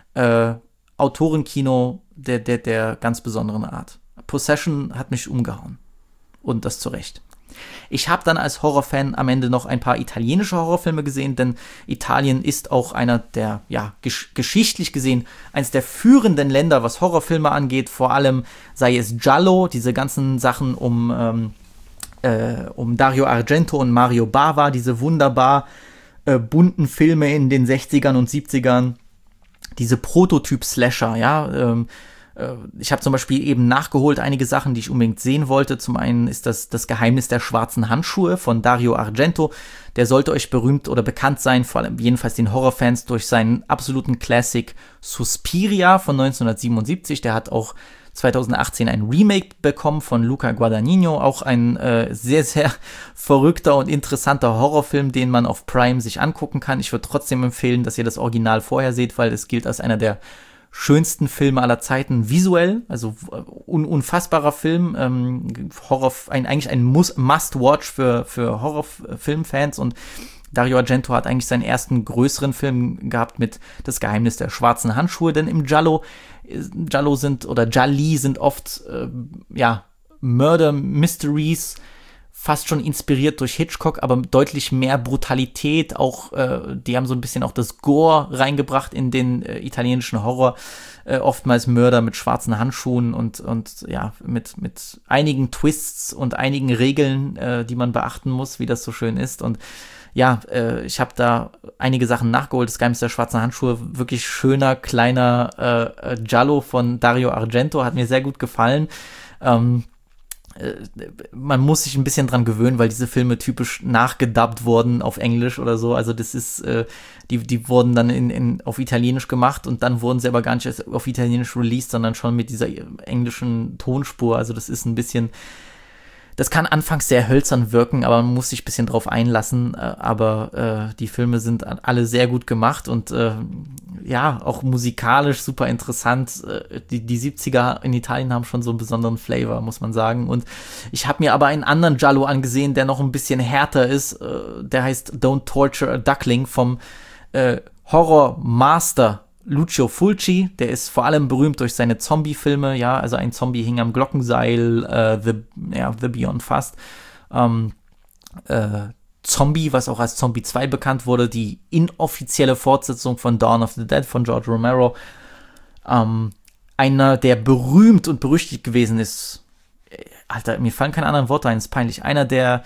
Autorenkino der ganz besonderen Art. Possession hat mich umgehauen. Und das zu Recht. Ich habe dann als Horrorfan am Ende noch ein paar italienische Horrorfilme gesehen, denn Italien ist auch einer der, ja, geschichtlich gesehen, eines der führenden Länder, was Horrorfilme angeht. Vor allem sei es Giallo, diese ganzen Sachen um Dario Argento und Mario Bava, diese wunderbar bunten Filme in den 60ern und 70ern, diese Prototyp-Slasher, ja, ich habe zum Beispiel eben nachgeholt einige Sachen, die ich unbedingt sehen wollte. Zum einen ist das Geheimnis der schwarzen Handschuhe von Dario Argento. Der sollte euch berühmt oder bekannt sein, vor allem jedenfalls den Horrorfans, durch seinen absoluten Classic Suspiria von 1977. Der hat auch 2018 ein Remake bekommen von Luca Guadagnino, auch ein sehr, sehr verrückter und interessanter Horrorfilm, den man auf Prime sich angucken kann. Ich würde trotzdem empfehlen, dass ihr das Original vorher seht, weil es gilt als einer der schönsten Filme aller Zeiten visuell, also unfassbarer Film, eigentlich ein Must-Watch für Horrorfilmfans, und Dario Argento hat eigentlich seinen ersten größeren Film gehabt mit Das Geheimnis der schwarzen Handschuhe, denn im Gialli sind oft Murder Mysteries fast schon inspiriert durch Hitchcock, aber deutlich mehr Brutalität. Auch die haben so ein bisschen auch das Gore reingebracht in den italienischen Horror. Oftmals Mörder mit schwarzen Handschuhen und ja, mit einigen Twists und einigen Regeln, die man beachten muss, wie das so schön ist. Und ja, ich habe da einige Sachen nachgeholt. Das Geheimnis der schwarzen Handschuhe, wirklich schöner, kleiner Giallo von Dario Argento, hat mir sehr gut gefallen. Man muss sich ein bisschen dran gewöhnen, weil diese Filme typisch nachgedubbt wurden auf Englisch oder so. Also das ist, die wurden dann auf Italienisch gemacht und dann wurden sie aber gar nicht erst auf Italienisch released, sondern schon mit dieser englischen Tonspur. Also das ist ein bisschen, das kann anfangs sehr hölzern wirken, aber man muss sich ein bisschen drauf einlassen. Aber die Filme sind alle sehr gut gemacht und ja, auch musikalisch super interessant. Die 70er in Italien haben schon so einen besonderen Flavor, muss man sagen. Und ich habe mir aber einen anderen Giallo angesehen, der noch ein bisschen härter ist. Der heißt Don't Torture a Duckling vom Horror-Master Lucio Fulci. Der ist vor allem berühmt durch seine Zombie-Filme. Ja, also ein Zombie hing am Glockenseil, The Beyond Fast. Zombie, was auch als Zombie 2 bekannt wurde, die inoffizielle Fortsetzung von Dawn of the Dead von George Romero. Einer, der berühmt und berüchtigt gewesen ist. Alter, mir fallen keine anderen Worte ein, ist peinlich. Einer, der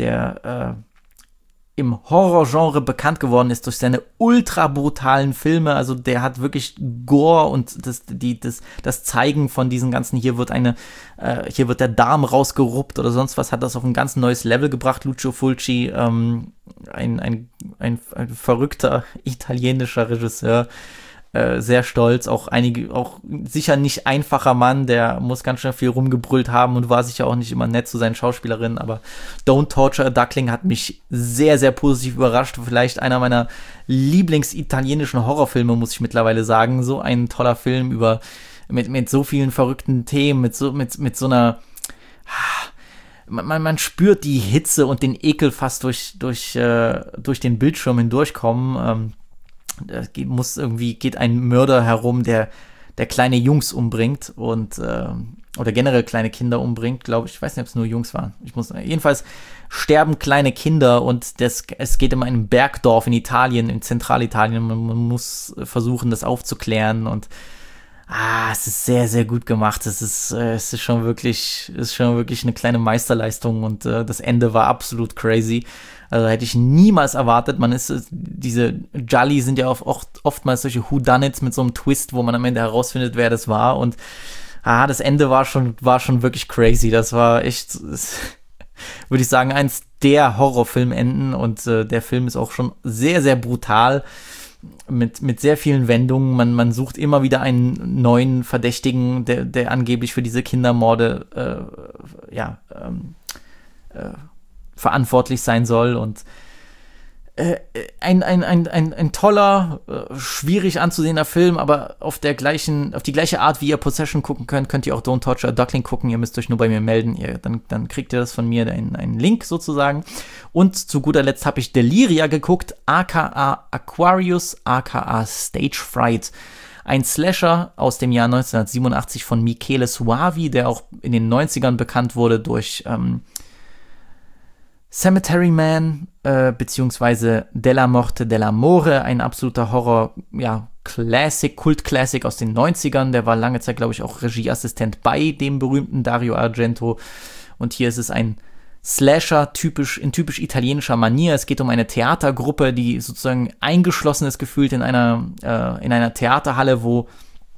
im Horrorgenre bekannt geworden ist durch seine ultra brutalen Filme. Also der hat wirklich Gore und das Zeigen von diesen ganzen, hier wird der Darm rausgeruppt oder sonst was, hat das auf ein ganz neues Level gebracht. Lucio Fulci, ein verrückter italienischer Regisseur, sehr stolz, auch sicher nicht einfacher Mann, der muss ganz schön viel rumgebrüllt haben und war sicher auch nicht immer nett zu seinen Schauspielerinnen, aber Don't Torture a Duckling hat mich sehr, sehr positiv überrascht, vielleicht einer meiner Lieblings-italienischen Horrorfilme, muss ich mittlerweile sagen, so ein toller Film mit so vielen verrückten Themen, mit so einer, man spürt die Hitze und den Ekel fast durch den Bildschirm hindurchkommen. Geht ein Mörder herum, der kleine Jungs umbringt und oder generell kleine Kinder umbringt, glaube ich. Ich weiß nicht, ob es nur Jungs waren. Jedenfalls sterben kleine Kinder und es geht um ein Bergdorf in Italien, in Zentralitalien. Man muss versuchen, das aufzuklären und es ist sehr, sehr gut gemacht. Es ist schon wirklich eine kleine Meisterleistung und das Ende war absolut crazy. Also hätte ich niemals erwartet. Diese Gialli sind ja oftmals solche Whodunits mit so einem Twist, wo man am Ende herausfindet, wer das war. Und das Ende war schon wirklich crazy. Das war echt, würde ich sagen, eins der Horrorfilmenden. Und der Film ist auch schon sehr, sehr brutal. Mit sehr vielen Wendungen. Man sucht immer wieder einen neuen Verdächtigen, der angeblich für diese Kindermorde verantwortlich sein soll und ein toller, schwierig anzusehender Film, aber auf die gleiche Art, wie ihr Possession gucken könnt ihr auch Don't Torture a Duckling gucken. Ihr müsst euch nur bei mir melden. Dann kriegt ihr das von mir, einen Link sozusagen. Und zu guter Letzt habe ich Deliria geguckt, aka Aquarius, aka Stage Fright. Ein Slasher aus dem Jahr 1987 von Michele Soavi, der auch in den 90ern bekannt wurde durch Cemetery Man, beziehungsweise Della Morte dell'Amore, ein absoluter Horror, Kult-Classic aus den 90ern. Der war lange Zeit, glaube ich, auch Regieassistent bei dem berühmten Dario Argento. Und hier ist es ein Slasher in typisch italienischer Manier. Es geht um eine Theatergruppe, die sozusagen eingeschlossen ist gefühlt in einer Theaterhalle, wo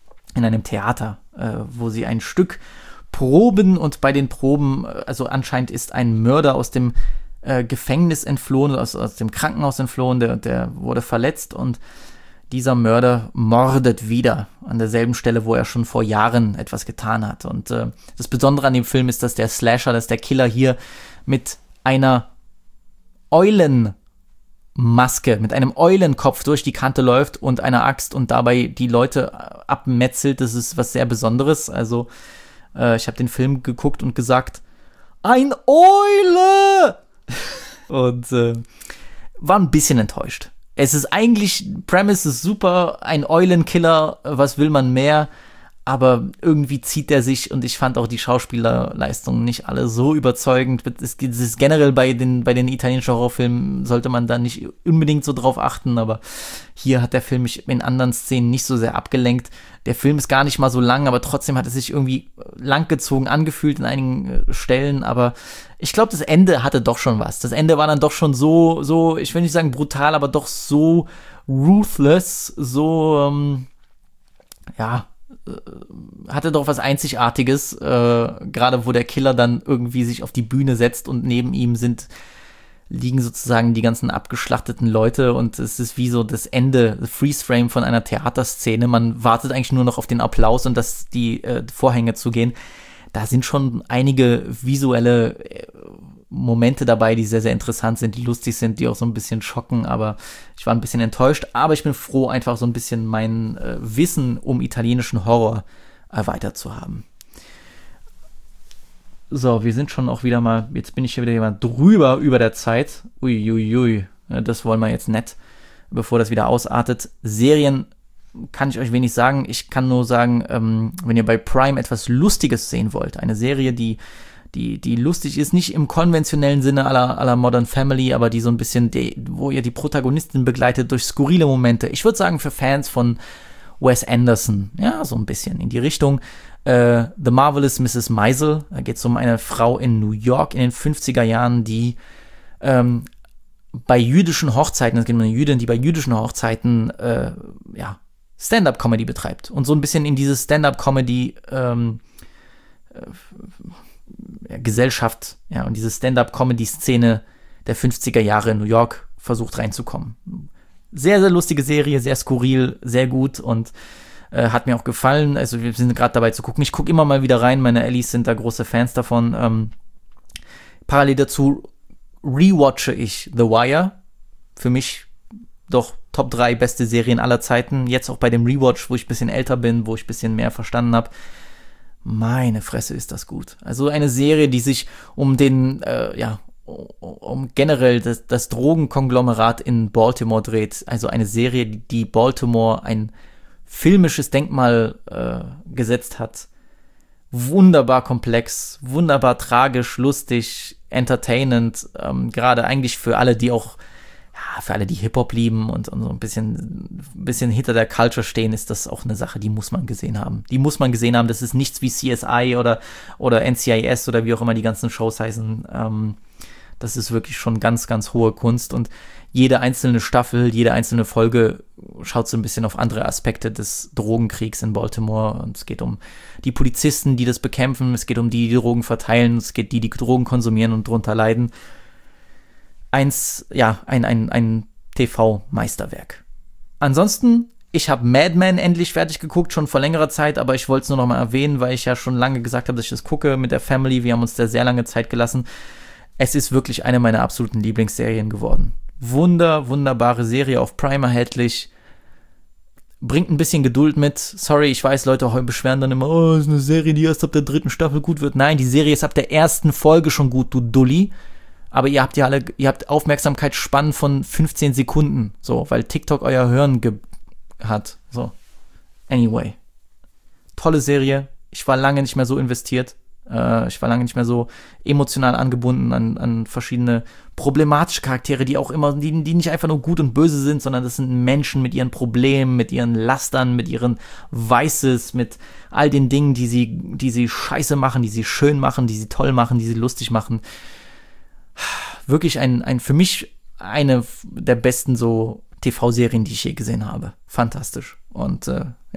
sie ein Stück proben und bei den Proben, also anscheinend ist ein Mörder aus dem Gefängnis entflohen, aus dem Krankenhaus entflohen, der wurde verletzt und dieser Mörder mordet wieder an derselben Stelle, wo er schon vor Jahren etwas getan hat. Und das Besondere an dem Film ist, dass der Killer hier mit einer Eulenmaske, mit einem Eulenkopf durch die Kante läuft und einer Axt und dabei die Leute abmetzelt. Das ist was sehr Besonderes. Also ich habe den Film geguckt und gesagt, ein Eule! Und war ein bisschen enttäuscht. Premise ist super, ein Eulenkiller, was will man mehr? aber irgendwie zieht er sich und ich fand auch die Schauspielerleistungen nicht alle so überzeugend. Es ist generell bei den italienischen Horrorfilmen sollte man da nicht unbedingt so drauf achten, aber hier hat der Film mich in anderen Szenen nicht so sehr abgelenkt. Der Film ist gar nicht mal so lang, aber trotzdem hat es sich irgendwie langgezogen angefühlt in einigen Stellen, aber ich glaube, das Ende hatte doch schon was. Das Ende war dann doch schon so, ich will nicht sagen brutal, aber doch so ruthless, so, hatte doch was Einzigartiges, gerade wo der Killer dann irgendwie sich auf die Bühne setzt und neben ihm liegen sozusagen die ganzen abgeschlachteten Leute und es ist wie so das Ende, das Freeze-Frame von einer Theaterszene. Man wartet eigentlich nur noch auf den Applaus und dass die Vorhänge zugehen. Da sind schon einige visuelle Momente dabei, die sehr, sehr interessant sind, die lustig sind, die auch so ein bisschen schocken, aber ich war ein bisschen enttäuscht, aber ich bin froh, einfach so ein bisschen mein Wissen um italienischen Horror erweitert zu haben. So, wir sind schon auch wieder mal, jetzt bin ich hier wieder jemand drüber über der Zeit. Uiuiui, das wollen wir jetzt nicht, bevor das wieder ausartet. Serien kann ich euch wenig sagen. Ich kann nur sagen, wenn ihr bei Prime etwas Lustiges sehen wollt, eine Serie, die lustig ist, nicht im konventionellen Sinne à la Modern Family, aber die so ein bisschen, wo ihr die Protagonistin begleitet durch skurrile Momente. Ich würde sagen, für Fans von Wes Anderson, ja, so ein bisschen in die Richtung. The Marvelous Mrs. Maisel, da geht es um eine Frau in New York in den 50er Jahren, die bei jüdischen Hochzeiten, es geht um eine Jüdin, die bei jüdischen Hochzeiten, Stand-up-Comedy betreibt und so ein bisschen in diese Stand-up-Comedy Gesellschaft, ja, und diese Stand-up-Comedy-Szene der 50er Jahre in New York versucht reinzukommen. Sehr, sehr lustige Serie, sehr skurril, sehr gut und hat mir auch gefallen. Also wir sind gerade dabei zu gucken. Ich gucke immer mal wieder rein, meine Ellies sind da große Fans davon. Parallel dazu rewatche ich The Wire. Für mich doch Top 3 beste Serien aller Zeiten. Jetzt auch bei dem Rewatch, wo ich ein bisschen älter bin, wo ich ein bisschen mehr verstanden habe. Meine Fresse, ist das gut. Also eine Serie, die sich um um generell das Drogenkonglomerat in Baltimore dreht. Also eine Serie, die Baltimore ein filmisches Denkmal gesetzt hat. Wunderbar komplex, wunderbar tragisch, lustig, entertainend. Gerade eigentlich für alle, die Hip-Hop lieben und so ein bisschen hinter der Culture stehen, ist das auch eine Sache, die muss man gesehen haben. Das ist nichts wie CSI oder NCIS oder wie auch immer die ganzen Shows heißen. Das ist wirklich schon ganz, ganz hohe Kunst und jede einzelne Staffel, jede einzelne Folge schaut so ein bisschen auf andere Aspekte des Drogenkriegs in Baltimore und es geht um die Polizisten, die das bekämpfen, es geht um die Drogen verteilen, es geht die Drogen konsumieren und drunter leiden. Ein TV-Meisterwerk. Ansonsten, ich habe Mad Men endlich fertig geguckt, schon vor längerer Zeit, aber ich wollte es nur noch mal erwähnen, weil ich ja schon lange gesagt habe, dass ich das gucke mit der Family. Wir haben uns da sehr lange Zeit gelassen. Es ist wirklich eine meiner absoluten Lieblingsserien geworden. Wunderbare Serie auf Prime erhältlich. Bringt ein bisschen Geduld mit. Sorry, ich weiß, Leute beschweren dann immer, oh, ist eine Serie, die erst ab der 3. Staffel gut wird. Nein, die Serie ist ab der 1. Folge schon gut, du Dulli. Aber ihr habt Aufmerksamkeitsspannen von 15 Sekunden, so, weil TikTok euer Hören hat. So. Anyway. Tolle Serie. Ich war lange nicht mehr so investiert. Ich war lange nicht mehr so emotional angebunden an verschiedene problematische Charaktere, die auch immer, die nicht einfach nur gut und böse sind, sondern das sind Menschen mit ihren Problemen, mit ihren Lastern, mit ihren Vices, mit all den Dingen, die sie scheiße machen, die sie schön machen, die sie toll machen, die sie lustig machen. Wirklich für mich eine der besten so TV-Serien, die ich je gesehen habe. Fantastisch. Und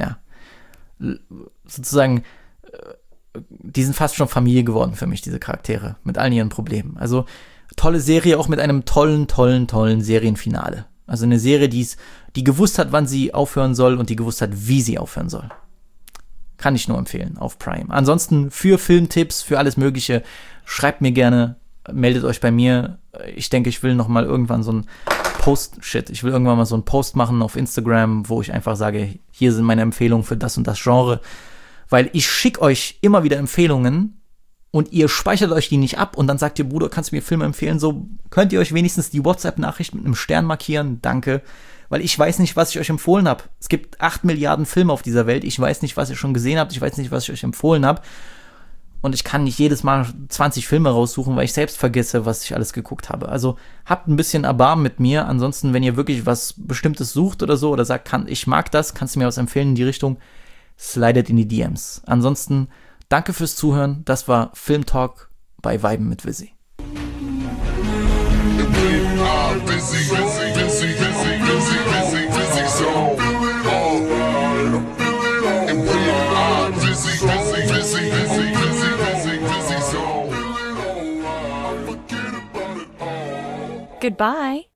sozusagen die sind fast schon Familie geworden für mich, diese Charaktere, mit allen ihren Problemen. Also tolle Serie, auch mit einem tollen Serienfinale. Also eine Serie, die gewusst hat, wann sie aufhören soll und die gewusst hat, wie sie aufhören soll. Kann ich nur empfehlen, auf Prime. Ansonsten für Filmtipps, für alles Mögliche, schreibt mir gerne, meldet euch bei mir. Ich denke, ich will noch mal irgendwann so ein ich will irgendwann mal so einen Post machen auf Instagram, wo ich einfach sage, hier sind meine Empfehlungen für das und das Genre. Weil ich schicke euch immer wieder Empfehlungen und ihr speichert euch die nicht ab und dann sagt ihr, Bruder, kannst du mir Filme empfehlen? So könnt ihr euch wenigstens die WhatsApp-Nachricht mit einem Stern markieren. Danke. weil ich weiß nicht, was ich euch empfohlen habe. Es gibt 8 Milliarden Filme auf dieser Welt. Ich weiß nicht, was ihr schon gesehen habt. Ich weiß nicht, was ich euch empfohlen habe. Und ich kann nicht jedes Mal 20 Filme raussuchen, weil ich selbst vergesse, was ich alles geguckt habe. Also habt ein bisschen Erbarmen mit mir. Ansonsten, wenn ihr wirklich was Bestimmtes sucht oder so oder sagt, ich mag das, kannst du mir was empfehlen in die Richtung, slidet in die DMs. Ansonsten, danke fürs Zuhören. Das war Film Talk bei Weiben mit Visi. Goodbye.